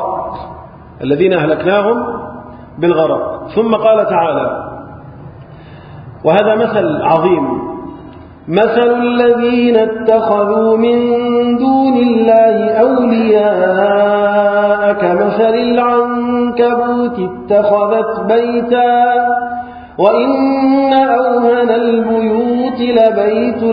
بالغرق. ثم قال تعالى وهذا مثل عظيم مثل الذين اتخذوا من دون الله أولياء كمثل العنكبوت اتخذت بيتا وإن أوهن البيوت لبيت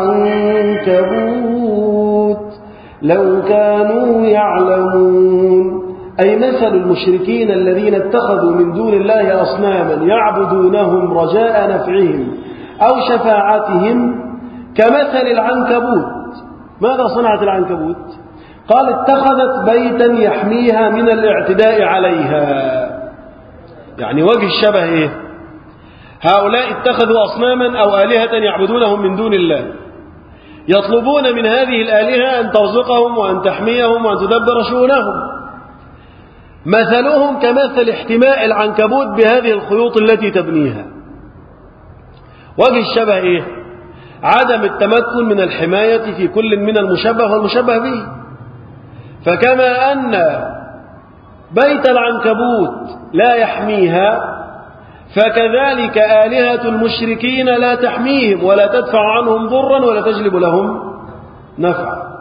العنكبوت لو كانوا يعلمون. أي مثل المشركين الذين اتخذوا من دون الله أصناما يعبدونهم رجاء نفعهم أو شفاعتهم كمثل العنكبوت. ماذا صنعت العنكبوت؟ قال اتخذت بيتا يحميها من الاعتداء عليها. يعني وجه الشبه إيه؟ هؤلاء اتخذوا أصناما أو آلهة يعبدونهم من دون الله يطلبون من هذه الآلهة أن ترزقهم وأن تحميهم وأن تدبر شؤونهم. مثلهم كمثل احتماء العنكبوت بهذه الخيوط التي تبنيها. وجه الشبه إيه؟ عدم التمكن من الحماية في كل من المشبه والمشبه به. فكما أن بيت العنكبوت لا يحميها، فكذلك آلهة المشركين لا تحميهم ولا تدفع عنهم ضرا ولا تجلب لهم نفعا.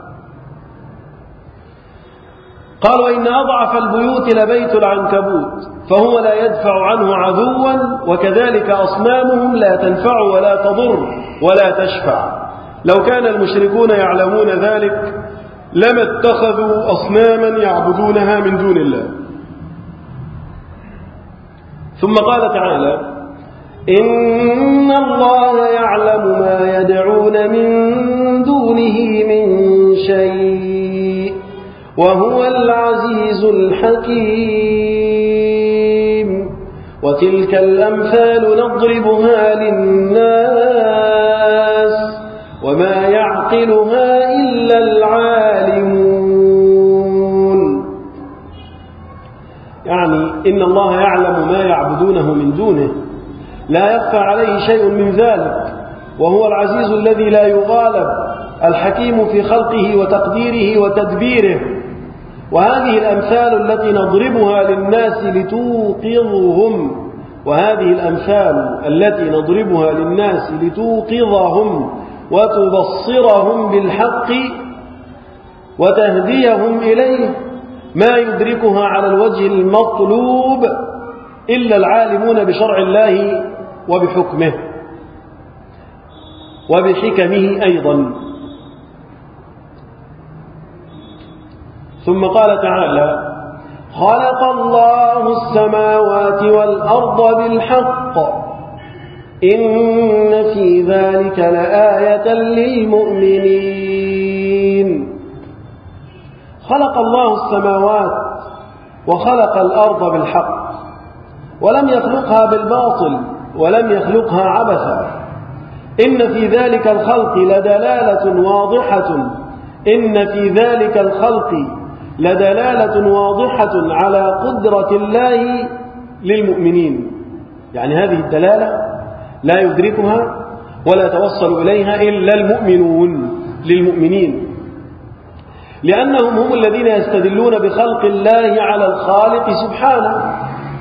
قال: وإن أضعف البيوت لبيت العنكبوت، فهو لا يدفع عنه عدوا، وكذلك أصنامهم لا تنفع ولا تضر ولا تشفع. لو كان المشركون يعلمون ذلك لما اتخذوا أصناما يعبدونها من دون الله. ثم قال تعالى: إن الله يعلم ما يدعون من دونه من شيء وهو العزيز الحكيم. وتلك الأمثال نضربها للناس وما يعقلها إلا العالمون. يعني إن الله يعلم ما يعبدونه من دونه، لا يخفى عليه شيء من ذلك، وهو العزيز الذي لا يغالب، الحكيم في خلقه وتقديره وتدبيره. وهذه الأمثال التي نضربها للناس لتوقظهم، وتبصرهم بالحق وتهديهم إليه، ما يدركها على الوجه المطلوب إلا العالمون بشرع الله وبحكمه وبحكمه أيضا. ثم قال تعالى: خلق الله السماوات والأرض بالحق إن في ذلك لآية للمؤمنين. خلق الله السماوات وخلق الأرض بالحق، ولم يخلقها بالباطل ولم يخلقها عبثا. إن في ذلك الخلق لدلالة واضحة على قدرة الله للمؤمنين. يعني هذه الدلالة لا يدركها ولا يتوصل إليها إلا للمؤمنين، لأنهم هم الذين يستدلون بخلق الله على الخالق سبحانه.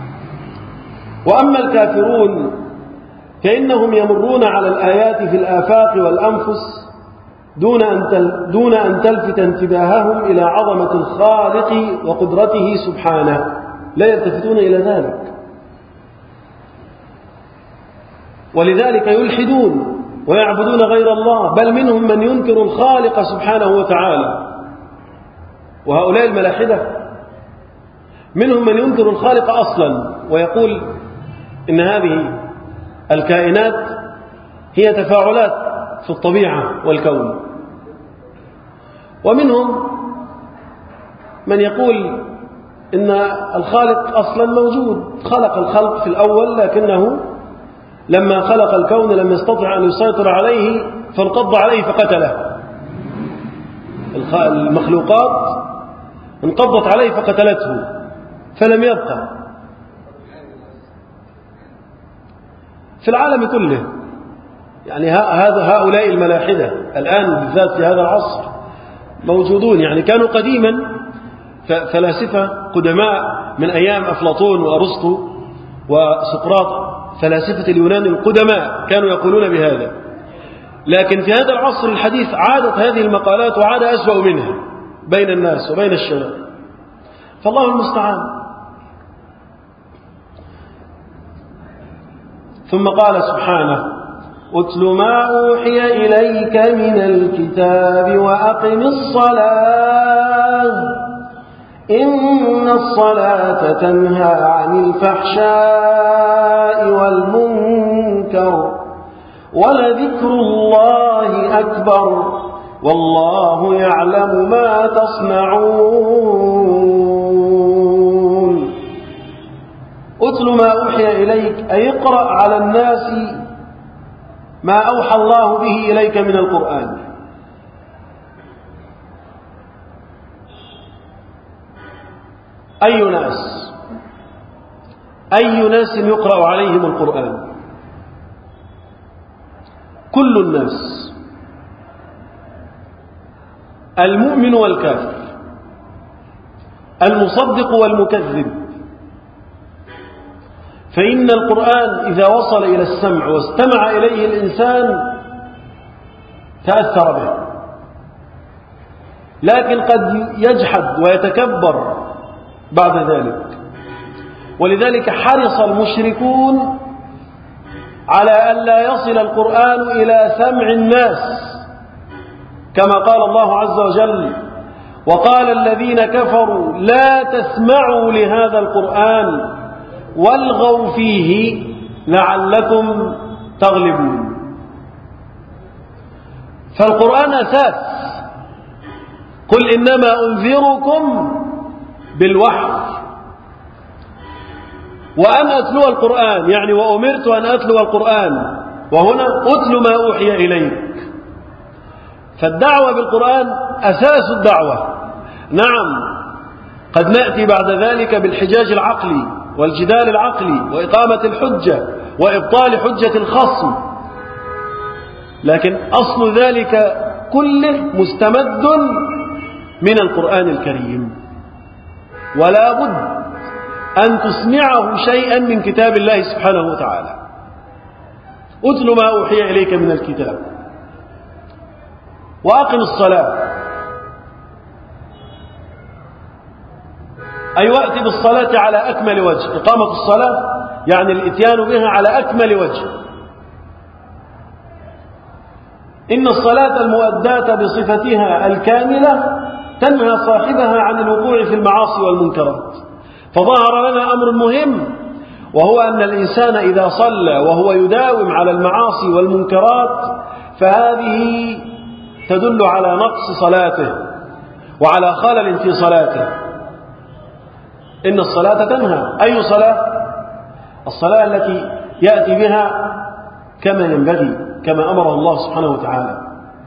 وأما الكافرون فإنهم يمرون على الآيات في الآفاق والأنفس دون أن تلفت انتباههم إلى عظمة الخالق وقدرته سبحانه، لا يلتفتون إلى ذلك، ولذلك يلحدون ويعبدون غير الله. بل منهم من ينكر الخالق سبحانه وتعالى، وهؤلاء الملاحدة منهم من ينكر الخالق أصلا ويقول إن هذه الكائنات هي تفاعلات في الطبيعة والكون. ومنهم من يقول إن الخالق أصلا موجود، خلق الخلق في الأول، لكنه لما خلق الكون لم يستطع أن يسيطر عليه فانقض عليه فقتله. المخلوقات انقضت عليه فقتلته فلم يبقى في العالم كله. يعني هؤلاء الملاحدة الآن بالذات في هذا العصر موجودون. يعني كانوا قديما فلاسفة قدماء من أيام أفلاطون وأرسطو وسقراط، فلاسفة اليونان القدماء كانوا يقولون بهذا. لكن في هذا العصر الحديث عادت هذه المقالات وعاد أسوأ منها بين الناس وبين الشباب، فالله المستعان. ثم قال سبحانه: أتل ما أوحي إليك من الكتاب وأقم الصلاة إن الصلاة تنهى عن الفحشاء والمنكر ولذكر الله أكبر والله يعلم ما تصنعون. أتل ما أوحي إليك، أي اقرأ على الناس ما أوحى الله به إليك من القرآن. أي ناس يقرأ عليهم القرآن؟ كل الناس، المؤمن والكافر، المصدق والمكذب. فإن القرآن إذا وصل إلى السمع واستمع إليه الإنسان تأثر به، لكن قد يجحد ويتكبر بعد ذلك. ولذلك حرص المشركون على أن لا يصل القرآن إلى سمع الناس، كما قال الله عز وجل: وقال الذين كفروا لا تسمعوا لهذا القرآن والغوا فيه لعلكم تغلبون. فالقرآن أساس. قل إنما أنذركم بالوحي، وأن أتلو القرآن يعني وأمرت أن أتلو القرآن، وهنا أتل ما أوحي إليك. فالدعوة بالقرآن أساس الدعوة. نعم، قد نأتي بعد ذلك بالحجاج العقلي والجدال العقلي وإقامة الحجة وإبطال حجة الخصم، لكن أصل ذلك كله مستمد من القرآن الكريم. ولا بد أن تسمعه شيئا من كتاب الله سبحانه وتعالى. أتل ما أوحي إليك من الكتاب، وأقم الصلاة، أي وأتي بالصلاة على أكمل وجه. إقامة الصلاة يعني الإتيان بها على أكمل وجه. إن الصلاة المؤداة بصفتها الكاملة تنهى صاحبها عن الوقوع في المعاصي والمنكرات. فظهر لنا أمر مهم، وهو أن الإنسان إذا صلى وهو يداوم على المعاصي والمنكرات فهذه تدل على نقص صلاته وعلى خلل في صلاته. إن الصلاة تنهى. أي صلاة؟ الصلاة التي يأتي بها كما ينبغي، كما أمره الله سبحانه وتعالى.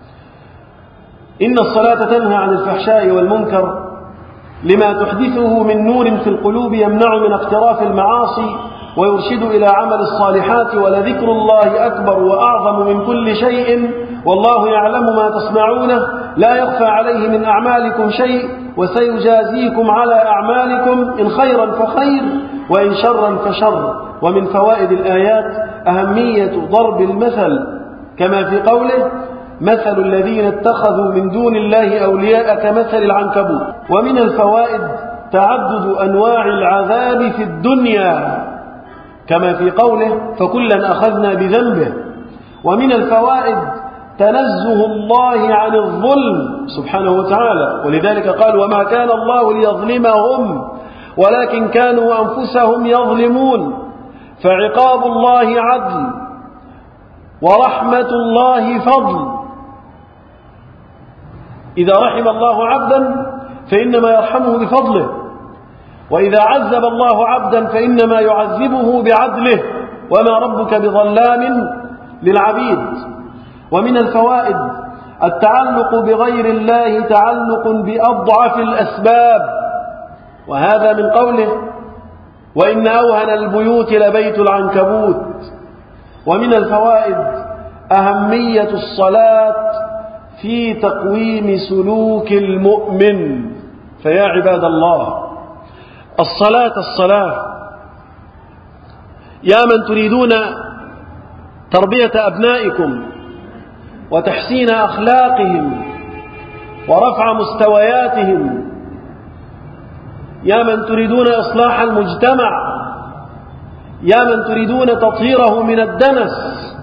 إن الصلاة تنهى عن الفحشاء والمنكر لما تحدثه من نور في القلوب يمنع من اقتراف المعاصي ويرشد إلى عمل الصالحات، ولذكر الله أكبر وأعظم من كل شيء، والله يعلم ما تصنعونه، لا يخفى عليه من أعمالكم شيء، وسيجازيكم على أعمالكم إن خيرا فخير وإن شرا فشر. ومن فوائد الآيات أهمية ضرب المثل، كما في قوله: مثل الذين اتخذوا من دون الله أولياء كمثل العنكبوت. ومن الفوائد تعدد أنواع العذاب في الدنيا، كما في قوله: فكلا أخذنا بذنبه. ومن الفوائد تنزه الله عن الظلم سبحانه وتعالى، ولذلك قال: وما كان الله ليظلمهم ولكن كانوا أنفسهم يظلمون. فعقاب الله عدل ورحمة الله فضل. إذا رحم الله عبدا فإنما يرحمه بفضله، وإذا عذب الله عبدا فإنما يعذبه بعدله، وما ربك بظلام للعبيد. ومن الفوائد التعلق بغير الله تعلق بأضعف الأسباب، وهذا من قوله: وإن أوهن البيوت لبيت العنكبوت. ومن الفوائد أهمية الصلاة في تقويم سلوك المؤمن. فيا عباد الله، الصلاة يا من تريدون تربية أبنائكم وتحسين أخلاقهم ورفع مستوياتهم، يا من تريدون إصلاح المجتمع، يا من تريدون تطهيره من الدنس،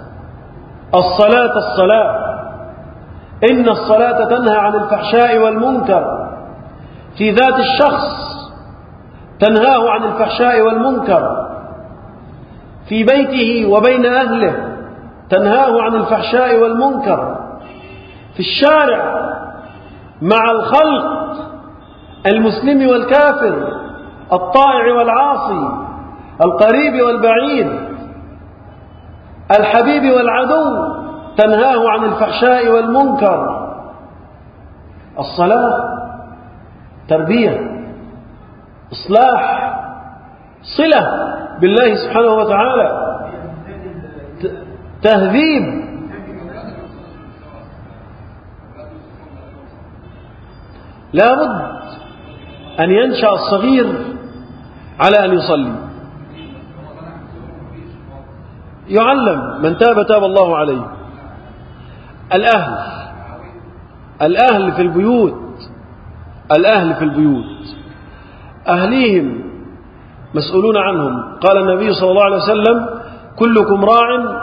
الصلاة. إن الصلاة تنهى عن الفحشاء والمنكر في ذات الشخص، تنهاه عن الفحشاء والمنكر في بيته وبين أهله، تنهاه عن الفحشاء والمنكر في الشارع مع الخلق، المسلم والكافر، الطائع والعاصي، القريب والبعيد، الحبيب والعدو، تنهاه عن الفحشاء والمنكر. الصلاة تربية، إصلاح صلة بالله سبحانه وتعالى، تهذيب. لا بد أن ينشأ الصغير على أن يصلي، يعلم، من تاب تاب الله عليه. الأهل في البيوت، الأهل في البيوت أهليهم مسؤولون عنهم. قال النبي صلى الله عليه وسلم: كلكم راع.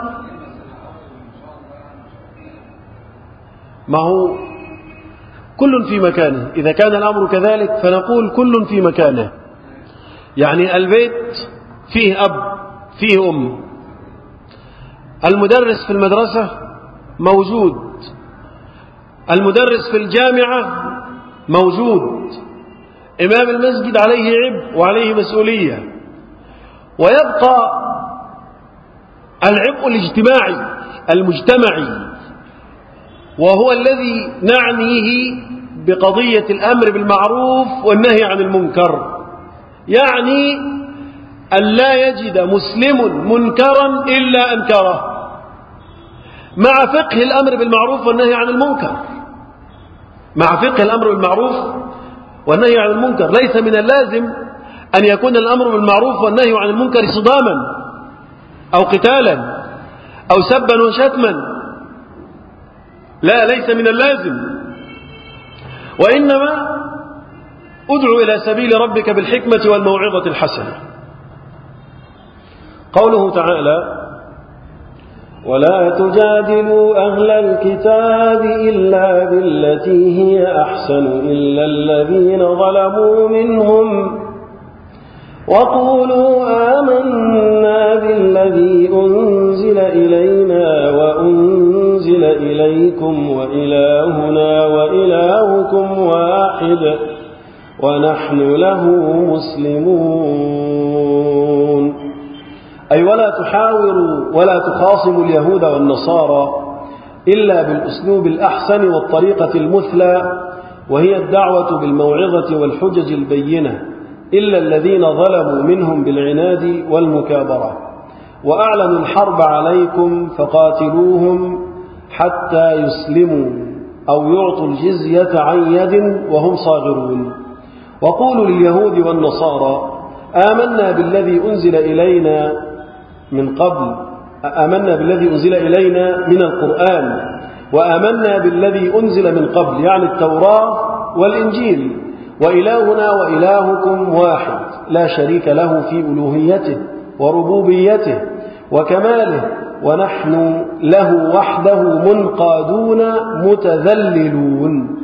ما هو كل في مكانه. إذا كان الأمر كذلك فنقول كل في مكانه، يعني البيت فيه أب فيه أم، المدرس في المدرسة موجود، المدرس في الجامعة موجود، إمام المسجد عليه عبء وعليه مسؤولية، ويبقى العبء الاجتماعي المجتمعي، وهو الذي نعنيه بقضية الأمر بالمعروف والنهي عن المنكر. يعني أن لا يجد مسلم منكرا إلا أنكره، مع فقه الأمر بالمعروف والنهي عن المنكر. مع فقه الأمر بالمعروف والنهي عن المنكر ليس من اللازم أن يكون الأمر بالمعروف والنهي عن المنكر صداما أو قتالا أو سبا وشتما، لا، ليس من اللازم. وإنما ادعو إلى سبيل ربك بالحكمة والموعظة الحسنة. قوله تعالى: ولا تجادلوا أهل الكتاب إلا بالتي هي أحسن إلا الذين ظلموا منهم وقولوا آمنا بالذي أنزل إلينا وأنزل إليكم وإلهنا وإلهكم واحد ونحن له مسلمون. أي ولا تحاوروا ولا تخاصموا اليهود والنصارى إلا بالأسلوب الأحسن والطريقة المثلى، وهي الدعوة بالموعظة والحجج البينة، إلا الذين ظلموا منهم بالعناد والمكابرة وأعلنوا الحرب عليكم فقاتلوهم حتى يسلموا أو يعطوا الجزية عن يد وهم صاغرون. وقولوا لليهود والنصارى آمنا بالذي أنزل إلينا من قبل، آمنا بالذي أنزل إلينا من القرآن، وآمنا بالذي أنزل من قبل، يعني التوراة والإنجيل، وإلهنا وإلهكم واحد لا شريك له في ألوهيته وربوبيته وكماله، ونحن له وحده منقادون متذللون.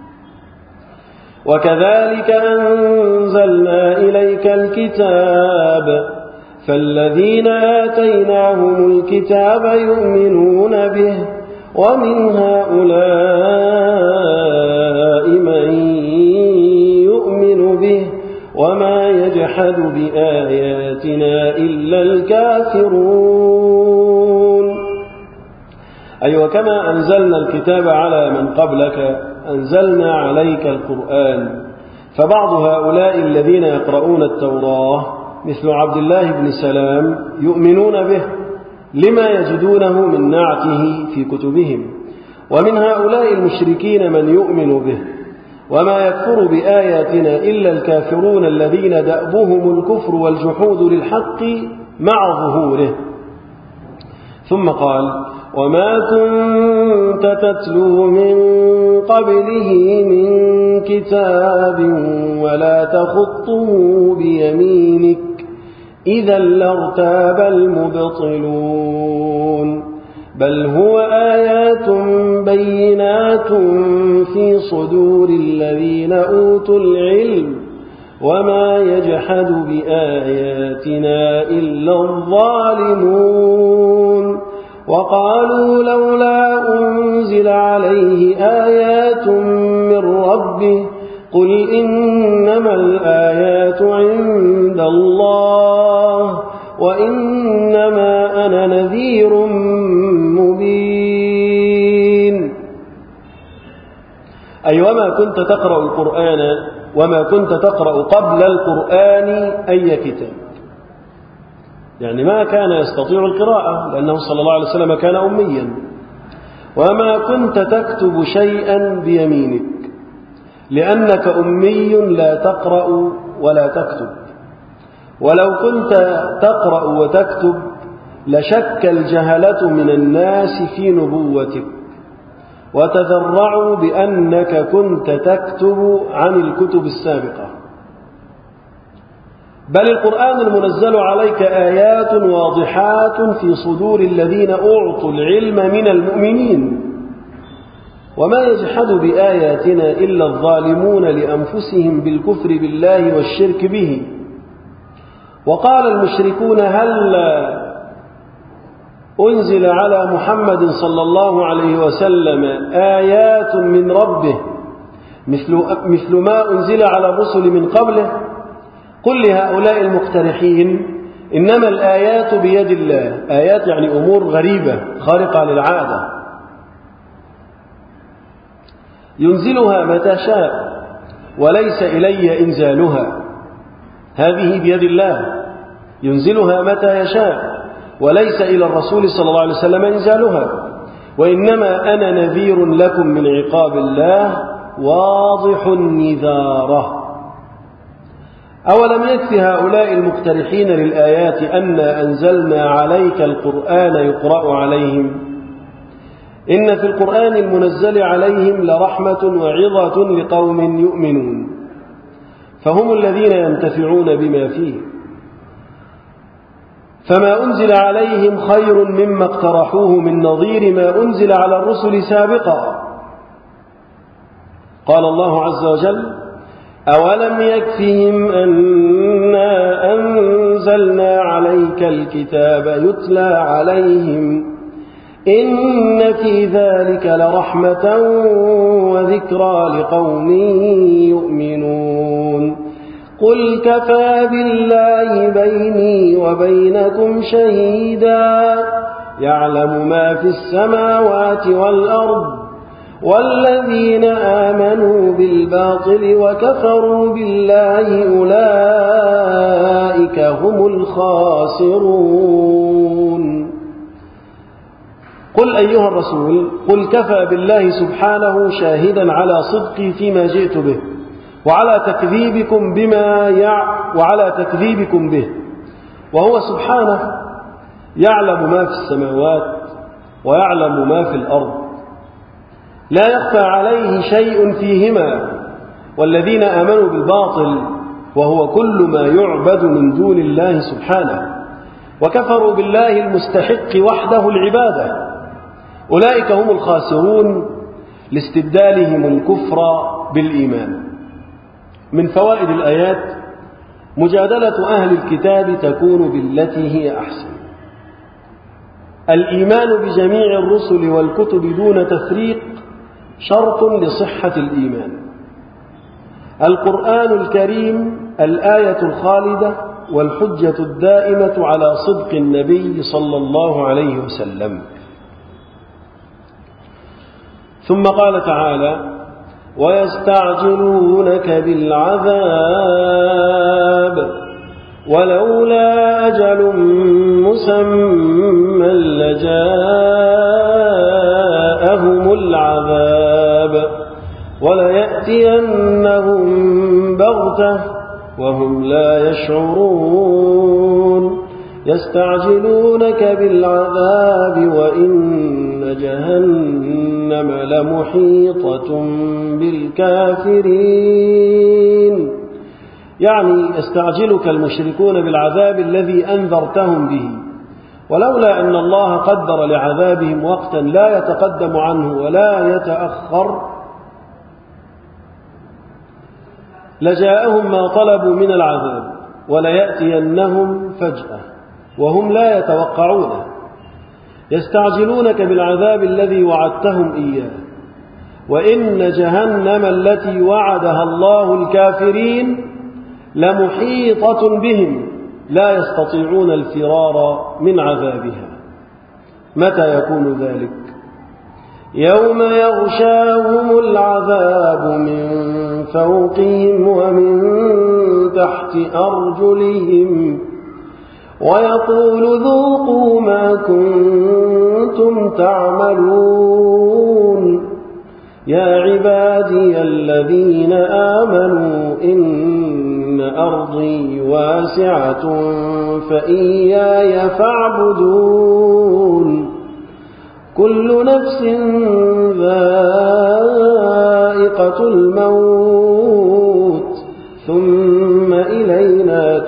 وكذلك أنزلنا إليك الكتاب فالذين آتيناهم الكتاب يؤمنون به ومن هؤلاء من يؤمن به وما يجحد بآياتنا إلا الكافرون. أي وكما أنزلنا الكتاب على من قبلك أنزلنا عليك القرآن. فبعض هؤلاء الذين يقرؤون التوراة مثل عبد الله بن سلام يؤمنون به لما يجدونه من نعته في كتبهم، ومن هؤلاء المشركين من يؤمن به، وما يكفر بآياتنا إلا الكافرون الذين دأبهم الكفر والجحود للحق مع ظهوره. ثم قال: وما كنت تتلو من قبله من كتاب ولا تخطه بيمينك إذا لارتاب المبطلون بل هو آيات بينات في صدور الذين أوتوا العلم وما يجحد بآياتنا إلا الظالمون. وقالوا لولا أنزل عليه آيات من ربه قل إنما الآيات عند الله وإنما أنا نذير مبين. أي وما كنت تقرأ القرآن وما كنت تقرأ قبل القرآن أي كتاب، يعني ما كان يستطيع القراءة لأنه صلى الله عليه وسلم كان أميا. وما كنت تكتب شيئا بيمينك لأنك أمي لا تقرأ ولا تكتب، ولو كنت تقرأ وتكتب لشك الجهلة من الناس في نبوتك، وتذرعوا بأنك كنت تكتب عن الكتب السابقة. بل القرآن المنزل عليك آيات واضحات في صدور الذين أعطوا العلم من المؤمنين، وما يجحد بآياتنا إلا الظالمون لأنفسهم بالكفر بالله والشرك به. وقال المشركون هل أنزل على محمد صلى الله عليه وسلم آيات من ربه مثل ما أنزل على الرسل من قبله؟ قل لهؤلاء المقترحين إنما الآيات بيد الله. آيات يعني أمور غريبة خارقة للعادة ينزلها متى شاء وليس إلي إنزالها. هذه بيد الله ينزلها متى يشاء وليس إلى الرسول صلى الله عليه وسلم إنزالها، وإنما أنا نذير لكم من عقاب الله واضح النذارة. أولم يكف هؤلاء المقترحين للآيات أن أنزلنا عليك القرآن يقرأ عليهم؟ إن في القرآن المنزل عليهم لرحمة وعظة لقوم يؤمنون، فهم الذين ينتفعون بما فيه. فما أنزل عليهم خير مما اقترحوه من نظير ما أنزل على الرسل سابقا. قال الله عز وجل: أولم يكفهم أنا أنزلنا عليك الكتاب يتلى عليهم إن في ذلك لرحمة وذكرى لقوم يؤمنون. قل كفى بالله بيني وبينكم شهيدا يعلم ما في السماوات والأرض والذين آمنوا بالباطل وكفروا بالله أولئك هم الخاسرون. قل أيها الرسول قل كفى بالله سبحانه شاهدا على صدقي فيما جئت به وعلى تكذيبكم به، وهو سبحانه يعلم ما في السماوات ويعلم ما في الأرض، لا يخفى عليه شيء فيهما. والذين آمنوا بالباطل وهو كل ما يعبد من دون الله سبحانه، وكفروا بالله المستحق وحده العبادة، أولئك هم الخاسرون لاستبدالهم الكفر بالإيمان. من فوائد الآيات: مجادلة أهل الكتاب تكون بالتي هي أحسن. الإيمان بجميع الرسل والكتب دون تفريق شرط لصحة الإيمان. القرآن الكريم الآية الخالدة والحجة الدائمة على صدق النبي صلى الله عليه وسلم. ثم قال تعالى: ويستعجلونك بالعذاب ولولا أجل مسمى لجاءهم العذاب وليأتينهم بغتة وهم لا يشعرون. يستعجلونك بالعذاب وإن جهنم لمحيطة بالكافرين. يعني يستعجلك المشركون بالعذاب الذي أنذرتهم به، ولولا أن الله قدر لعذابهم وقتا لا يتقدم عنه ولا يتأخر لجاءهم ما طلبوا من العذاب وليأتينهم فجأة وهم لا يتوقعونه. يستعجلونك بالعذاب الذي وعدتهم إياه، وإن جهنم التي وعدها الله الكافرين لمحيطة بهم لا يستطيعون الفرار من عذابها. متى يكون ذلك؟ يوم يغشاهم العذاب من فوقهم ومن تحت أرجلهم ويقول ذوقوا ما كنتم تعملون يا عبادي الذين آمنوا إن أرضي واسعة فإياي فاعبدون كل نفس ذائقة الموت ثم إلينا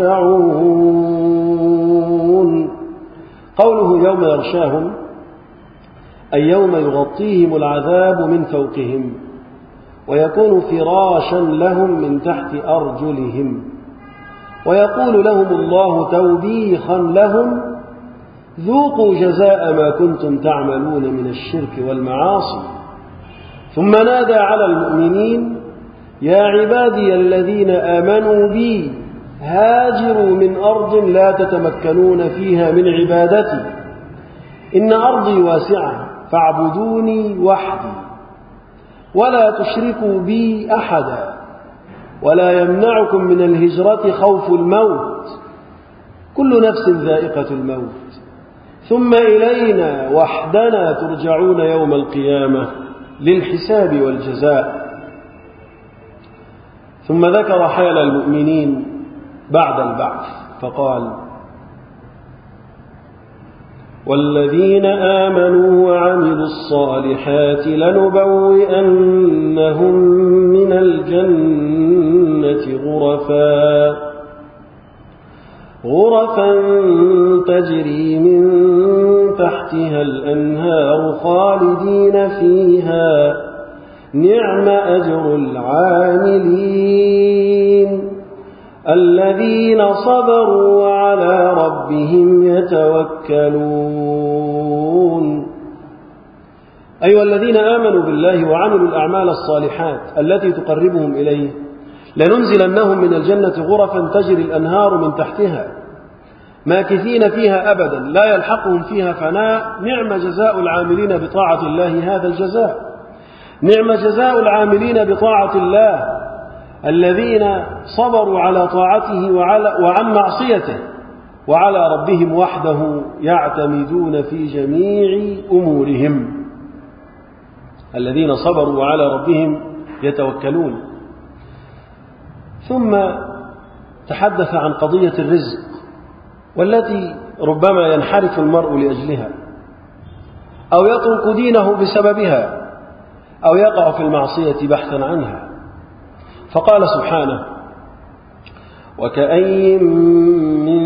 ترجعون. قوله يوم يغشاهم أي يوم يغطيهم العذاب من فوقهم ويكون فراشا لهم من تحت أرجلهم ويقول لهم الله توبيخا لهم ذوقوا جزاء ما كنتم تعملون من الشرك والمعاصي. ثم نادى على المؤمنين يا عبادي الذين آمنوا بي هاجروا من أرض لا تتمكنون فيها من عبادتي إن أرضي واسعة فاعبدوني وحدي ولا تشركوا بي أحدا ولا يمنعكم من الهجرة خوف الموت كل نفس ذائقة الموت ثم إلينا وحدنا ترجعون يوم القيامة للحساب والجزاء. ثم ذكر حال المؤمنين بعد البعث فقال والذين آمنوا وعملوا الصالحات لنبوئنهم من الجنة غرفا تجري من تحتها الأنهار خالدين فيها نعم أجر العاملين الذين صبروا وعلى ربهم يتوكلون. أيها الذين آمنوا بالله وعملوا الأعمال الصالحات التي تقربهم إليه لننزلنهم من الجنة غرفا تجري الأنهار من تحتها ماكثين فيها أبدا لا يلحقهم فيها فناء نعم جزاء العاملين بطاعة الله هذا الجزاء. نعم جزاء العاملين بطاعة الله الذين صبروا على طاعته وعن معصيته وعلى ربهم وحده يعتمدون في جميع أمورهم. الذين صبروا وعلى ربهم يتوكلون. ثم تحدث عن قضية الرزق والتي ربما ينحرف المرء لأجلها أو يترك دينه بسببها أو يقع في المعصية بحثا عنها. فقال سبحانه وكأي من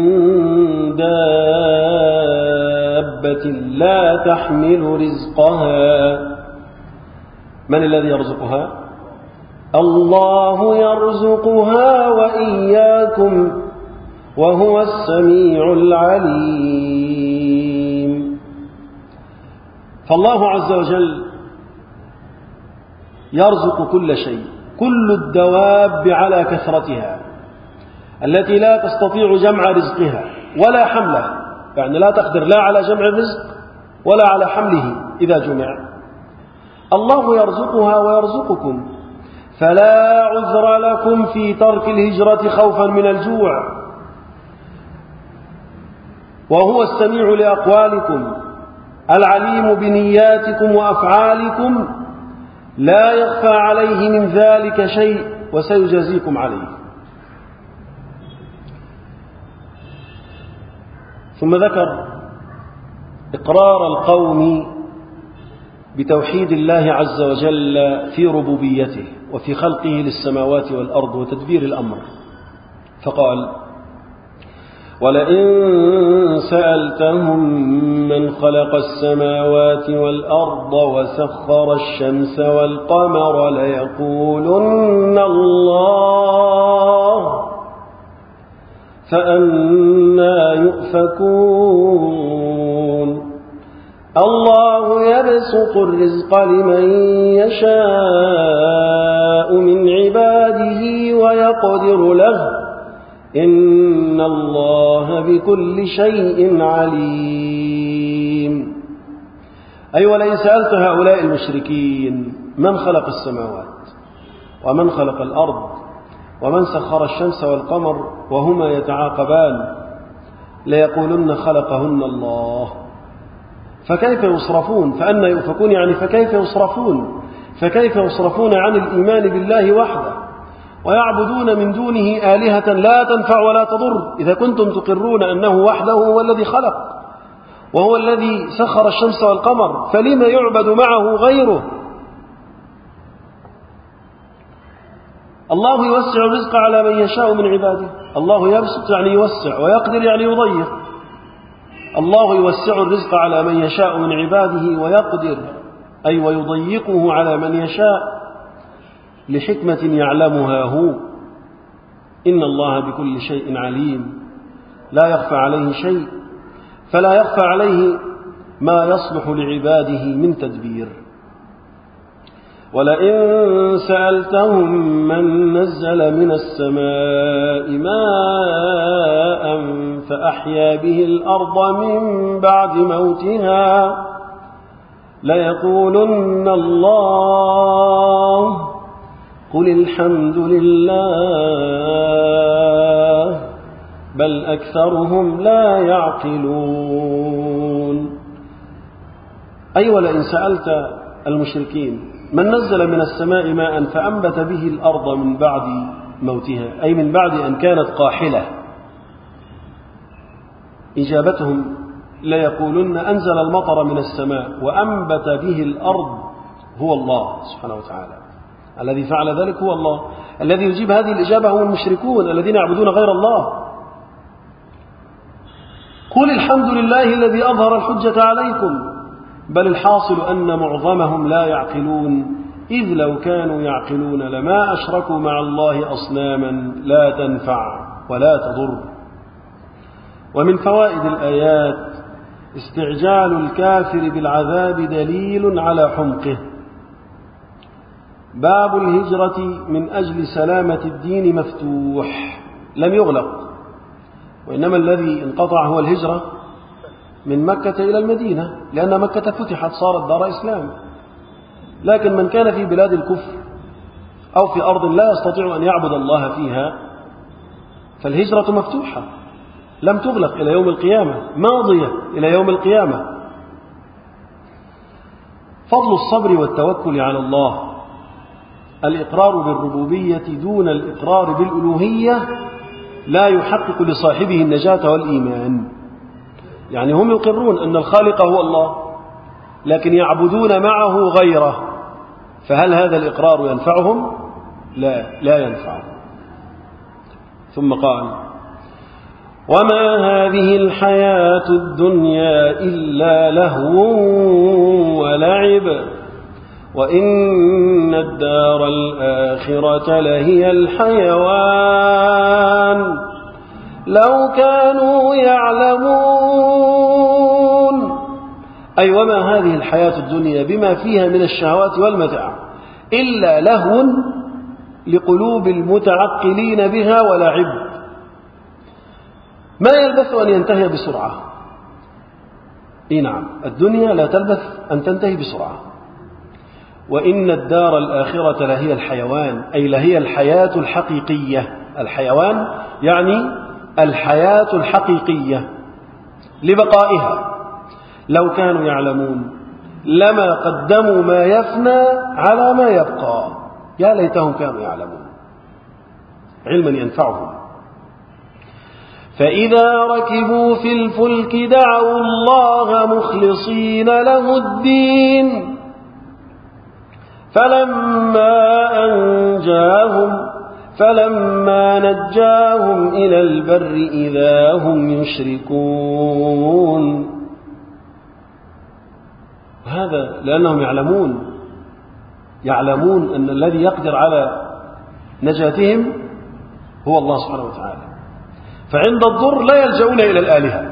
دابة لا تحمل رزقها من الذي يرزقها؟ الله يرزقها وإياكم وهو السميع العليم. فالله عز وجل يرزق كل شيء كل الدواب على كثرتها التي لا تستطيع جمع رزقها ولا حمله يعني لا تقدر لا على جمع الرزق ولا على حمله إذا جمع. الله يرزقها ويرزقكم فلا عذر لكم في ترك الهجرة خوفا من الجوع وهو السميع لأقوالكم العليم بنياتكم وأفعالكم لا يخفى عليه من ذلك شيء وسيجازيكم عليه. ثم ذكر إقرار القوم بتوحيد الله عز وجل في ربوبيته وفي خلقه للسماوات والأرض وتدبير الأمر فقال ولئن سألتهم من خلق السماوات والأرض وسخر الشمس والقمر ليقولن الله فأنى يؤفكون. الله يبسط الرزق لمن يشاء من عباده ويقدر له إن الله بكل شيء عليم. أي ولئن سألت هؤلاء المشركين من خلق السماوات ومن خلق الأرض ومن سخر الشمس والقمر وهما يتعاقبان ليقولن خلقهن الله فكيف يصرفون فأنى يؤفكون يعني فكيف يصرفون عن الإيمان بالله وحده ويعبدون من دونه آلهة لا تنفع ولا تضر إذا كنتم تقرون أنه وحده هو الذي خلق وهو الذي سخر الشمس والقمر فلما يعبد معه غيره. الله يوسع الرزق على من يشاء من عباده. الله يبسط يعني يوسع ويقدر يعني يضيق. الله يوسع الرزق على من يشاء من عباده ويقدر أي ويضيقه على من يشاء لحكمة يعلمها هو. إن الله بكل شيء عليم لا يخفى عليه شيء فلا يخفى عليه ما يصلح لعباده من تدبير. ولئن سألتهم من نزل من السماء ماء فأحيا به الأرض من بعد موتها ليقولن الله قل الحمد لله بل أكثرهم لا يعقلون. أي ولئن سألت المشركين من نزل من السماء ماء فأنبت به الأرض من بعد موتها أي من بعد أن كانت قاحلة إجابتهم ليقولن أنزل المطر من السماء وأنبت به الأرض هو الله سبحانه وتعالى. الذي فعل ذلك هو الله. الذي يجيب هذه الإجابة هم المشركون الذين يعبدون غير الله. قل الحمد لله الذي أظهر الحجة عليكم بل الحاصل أن معظمهم لا يعقلون إذ لو كانوا يعقلون لما أشركوا مع الله أصناما لا تنفع ولا تضر. ومن فوائد الآيات استعجال الكافر بالعذاب دليل على حمقه. باب الهجرة من أجل سلامة الدين مفتوح لم يغلق وإنما الذي انقطع هو الهجرة من مكة إلى المدينة لأن مكة فتحت صارت دار إسلام. لكن من كان في بلاد الكفر أو في أرض لا يستطيع أن يعبد الله فيها فالهجرة مفتوحة لم تغلق إلى يوم القيامة ماضية إلى يوم القيامة. فضل الصبر والتوكل على الله. الإقرار بالربوبية دون الإقرار بالألوهية لا يحقق لصاحبه النجاة والإيمان. يعني هم يقرون أن الخالق هو الله لكن يعبدون معه غيره فهل هذا الإقرار ينفعهم؟ لا ينفعهم. ثم قال وما هذه الحياة الدنيا إلا لهو ولعب وإن الدار الآخرة لهي الحيوان لو كانوا يعلمون. أي وما هذه الحياة الدنيا بما فيها من الشهوات والمتاع إلا لهو لقلوب المتعقلين بها ولعب ما يلبث أن ينتهي بسرعة. نعم الدنيا لا تلبث أن تنتهي بسرعة. وإن الدار الآخرة لهي الحيوان أي لهي الحياة الحقيقية. الحيوان يعني الحياة الحقيقية لبقائها. لو كانوا يعلمون لما قدموا ما يفنى على ما يبقى. يا ليتهم كانوا يعلمون علما ينفعهم. فإذا ركبوا في الفلك دعوا الله مخلصين له الدين فلما نجاهم إلى البر إذا هم يشركون. هذا لأنهم يعلمون أن الذي يقدر على نجاتهم هو الله سبحانه وتعالى فعند الضر لا يلجؤون إلى الآلهة.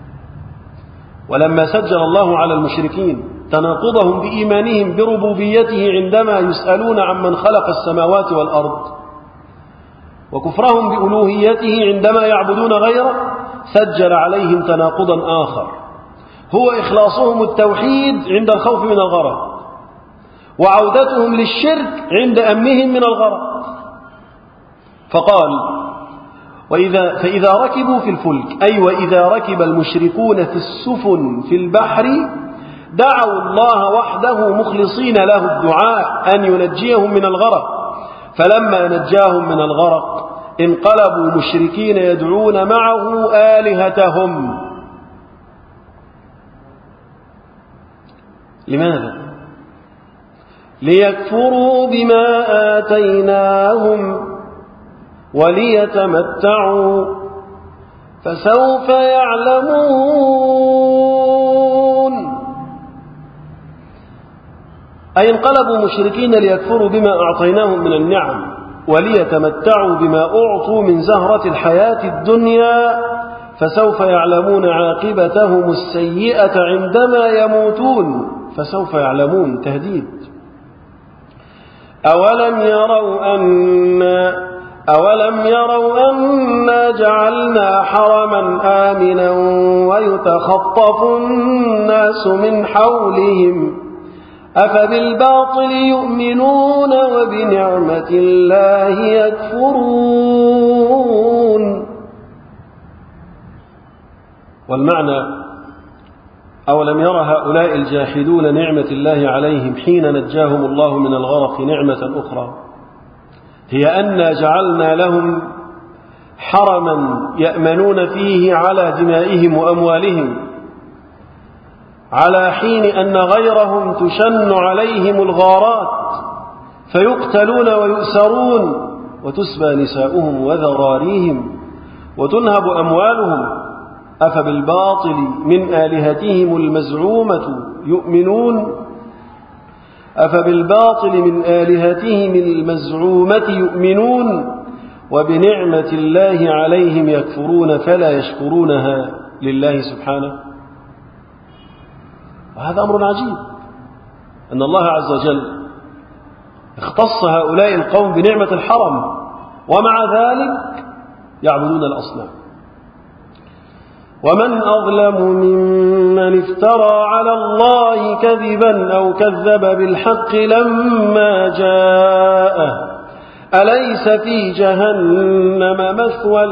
ولما سجل الله على المشركين تناقضهم بإيمانهم بربوبيته عندما يسألون عمن خلق السماوات والأرض وكفرهم بألوهيته عندما يعبدون غيره سجل عليهم تناقضا آخر هو إخلاصهم التوحيد عند الخوف من الغرق وعودتهم للشرك عند أمنهم من الغرق. فقال: فإذا ركبوا في الفلك، أي وإذا ركب المشركون في السفن في البحر، دعوا الله وحده مخلصين له الدعاء أن ينجيهم من الغرق، فلما نجاهم من الغرق انقلبوا مشركين يدعون معه آلهتهم. لماذا؟ ليكفروا بما آتيناهم وليتمتعوا فسوف يعلمون. أي انقلبوا مشركين ليكفروا بما أعطيناهم من النعم وليتمتعوا بما أعطوا من زهرة الحياة الدنيا، فسوف يعلمون عاقبتهم السيئة عندما يموتون. فسوف يعلمون تهديد. أولم يروا أنا جعلنا حرما آمنا ويتخطف الناس من حولهم أفبالباطل يؤمنون وبنعمة الله يكفرون. والمعنى: أولم يرى هؤلاء الجاحدون نعمة الله عليهم حين نجاهم الله من الغرق نعمة أخرى، هي أن جعلنا لهم حرما يأمنون فيه على دمائهم وأموالهم، على حين أن غيرهم تشن عليهم الغارات فيقتلون ويؤسرون وتسبى نساؤهم وذراريهم وتنهب أموالهم. أفبالباطل من آلهتهم المزعومة يؤمنون وبنعمة الله عليهم يكفرون فلا يشكرونها لله سبحانه. وهذا أمر عجيب، أن الله عز وجل اختص هؤلاء القوم بنعمة الحرم ومع ذلك يعبدون الأصنام. ومن أظلم ممن افترى على الله كذبا أو كذب بالحق لما جاءه أليس في جهنم مثوى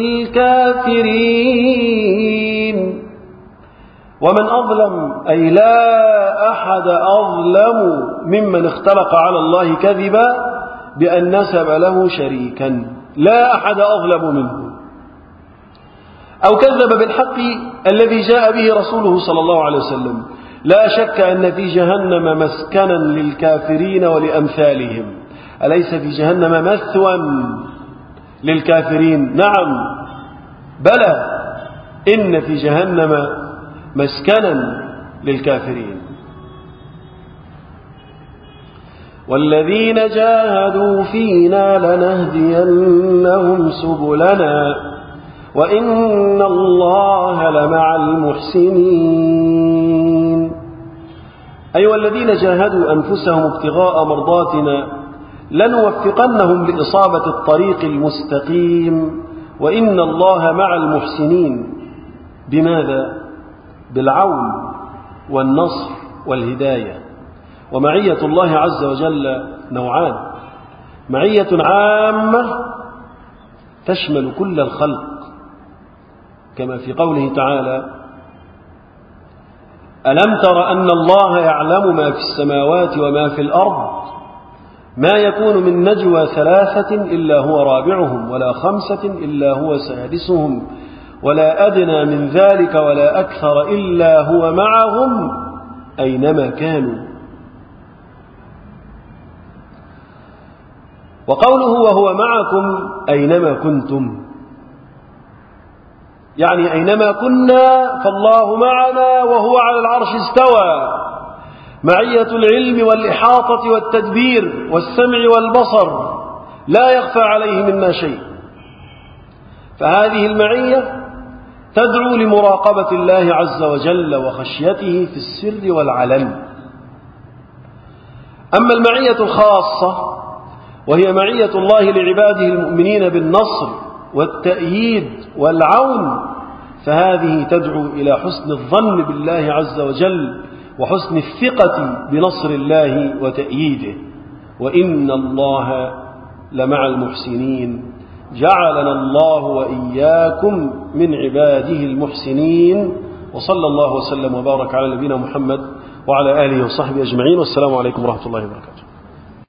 للكافرين. ومن أظلم أي لا أحد أظلم ممن اختلق على الله كذبا بأن نسب له شريكا، لا أحد أظلم منه. أو كذب بالحق الذي جاء به رسوله صلى الله عليه وسلم. لا شك أن في جهنم مسكنا للكافرين ولأمثالهم. أليس في جهنم مثوى للكافرين؟ نعم، بلى، إن في جهنم مسكنا للكافرين. والذين جاهدوا فينا لنهدينهم سبلنا وإن الله لمع المحسنين. أي والذين جاهدوا أنفسهم ابتغاء مرضاتنا لنوفقنهم لإصابة الطريق المستقيم، وإن الله مع المحسنين. بماذا؟ بالعون والنصر والهداية. ومعية الله عز وجل نوعان: معية عامة تشمل كل الخلق، كما في قوله تعالى: ألم تر أن الله يعلم ما في السماوات وما في الأرض ما يكون من نجوى 3 إلا هو رابعهم ولا 5 إلا هو سادسهم ولا أدنى من ذلك ولا أكثر إلا هو معهم أينما كانوا. وقوله وهو معكم أينما كنتم، يعني أينما كنا فالله معنا وهو على العرش استوى. معية العلم والإحاطة والتدبير والسمع والبصر لا يخفى عليه منا شيء. فهذه المعية تدعو لمراقبة الله عز وجل وخشيته في السر والعلن. أما المعية الخاصة وهي معية الله لعباده المؤمنين بالنصر والتأييد والعون، فهذه تدعو إلى حسن الظن بالله عز وجل وحسن الثقة بنصر الله وتأييده، وإن الله لمع المحسنين. جعلنا الله وإياكم من عباده المحسنين. وصلى الله وسلم وبارك على نبينا محمد وعلى آله وصحبه أجمعين، والسلام عليكم ورحمة الله وبركاته.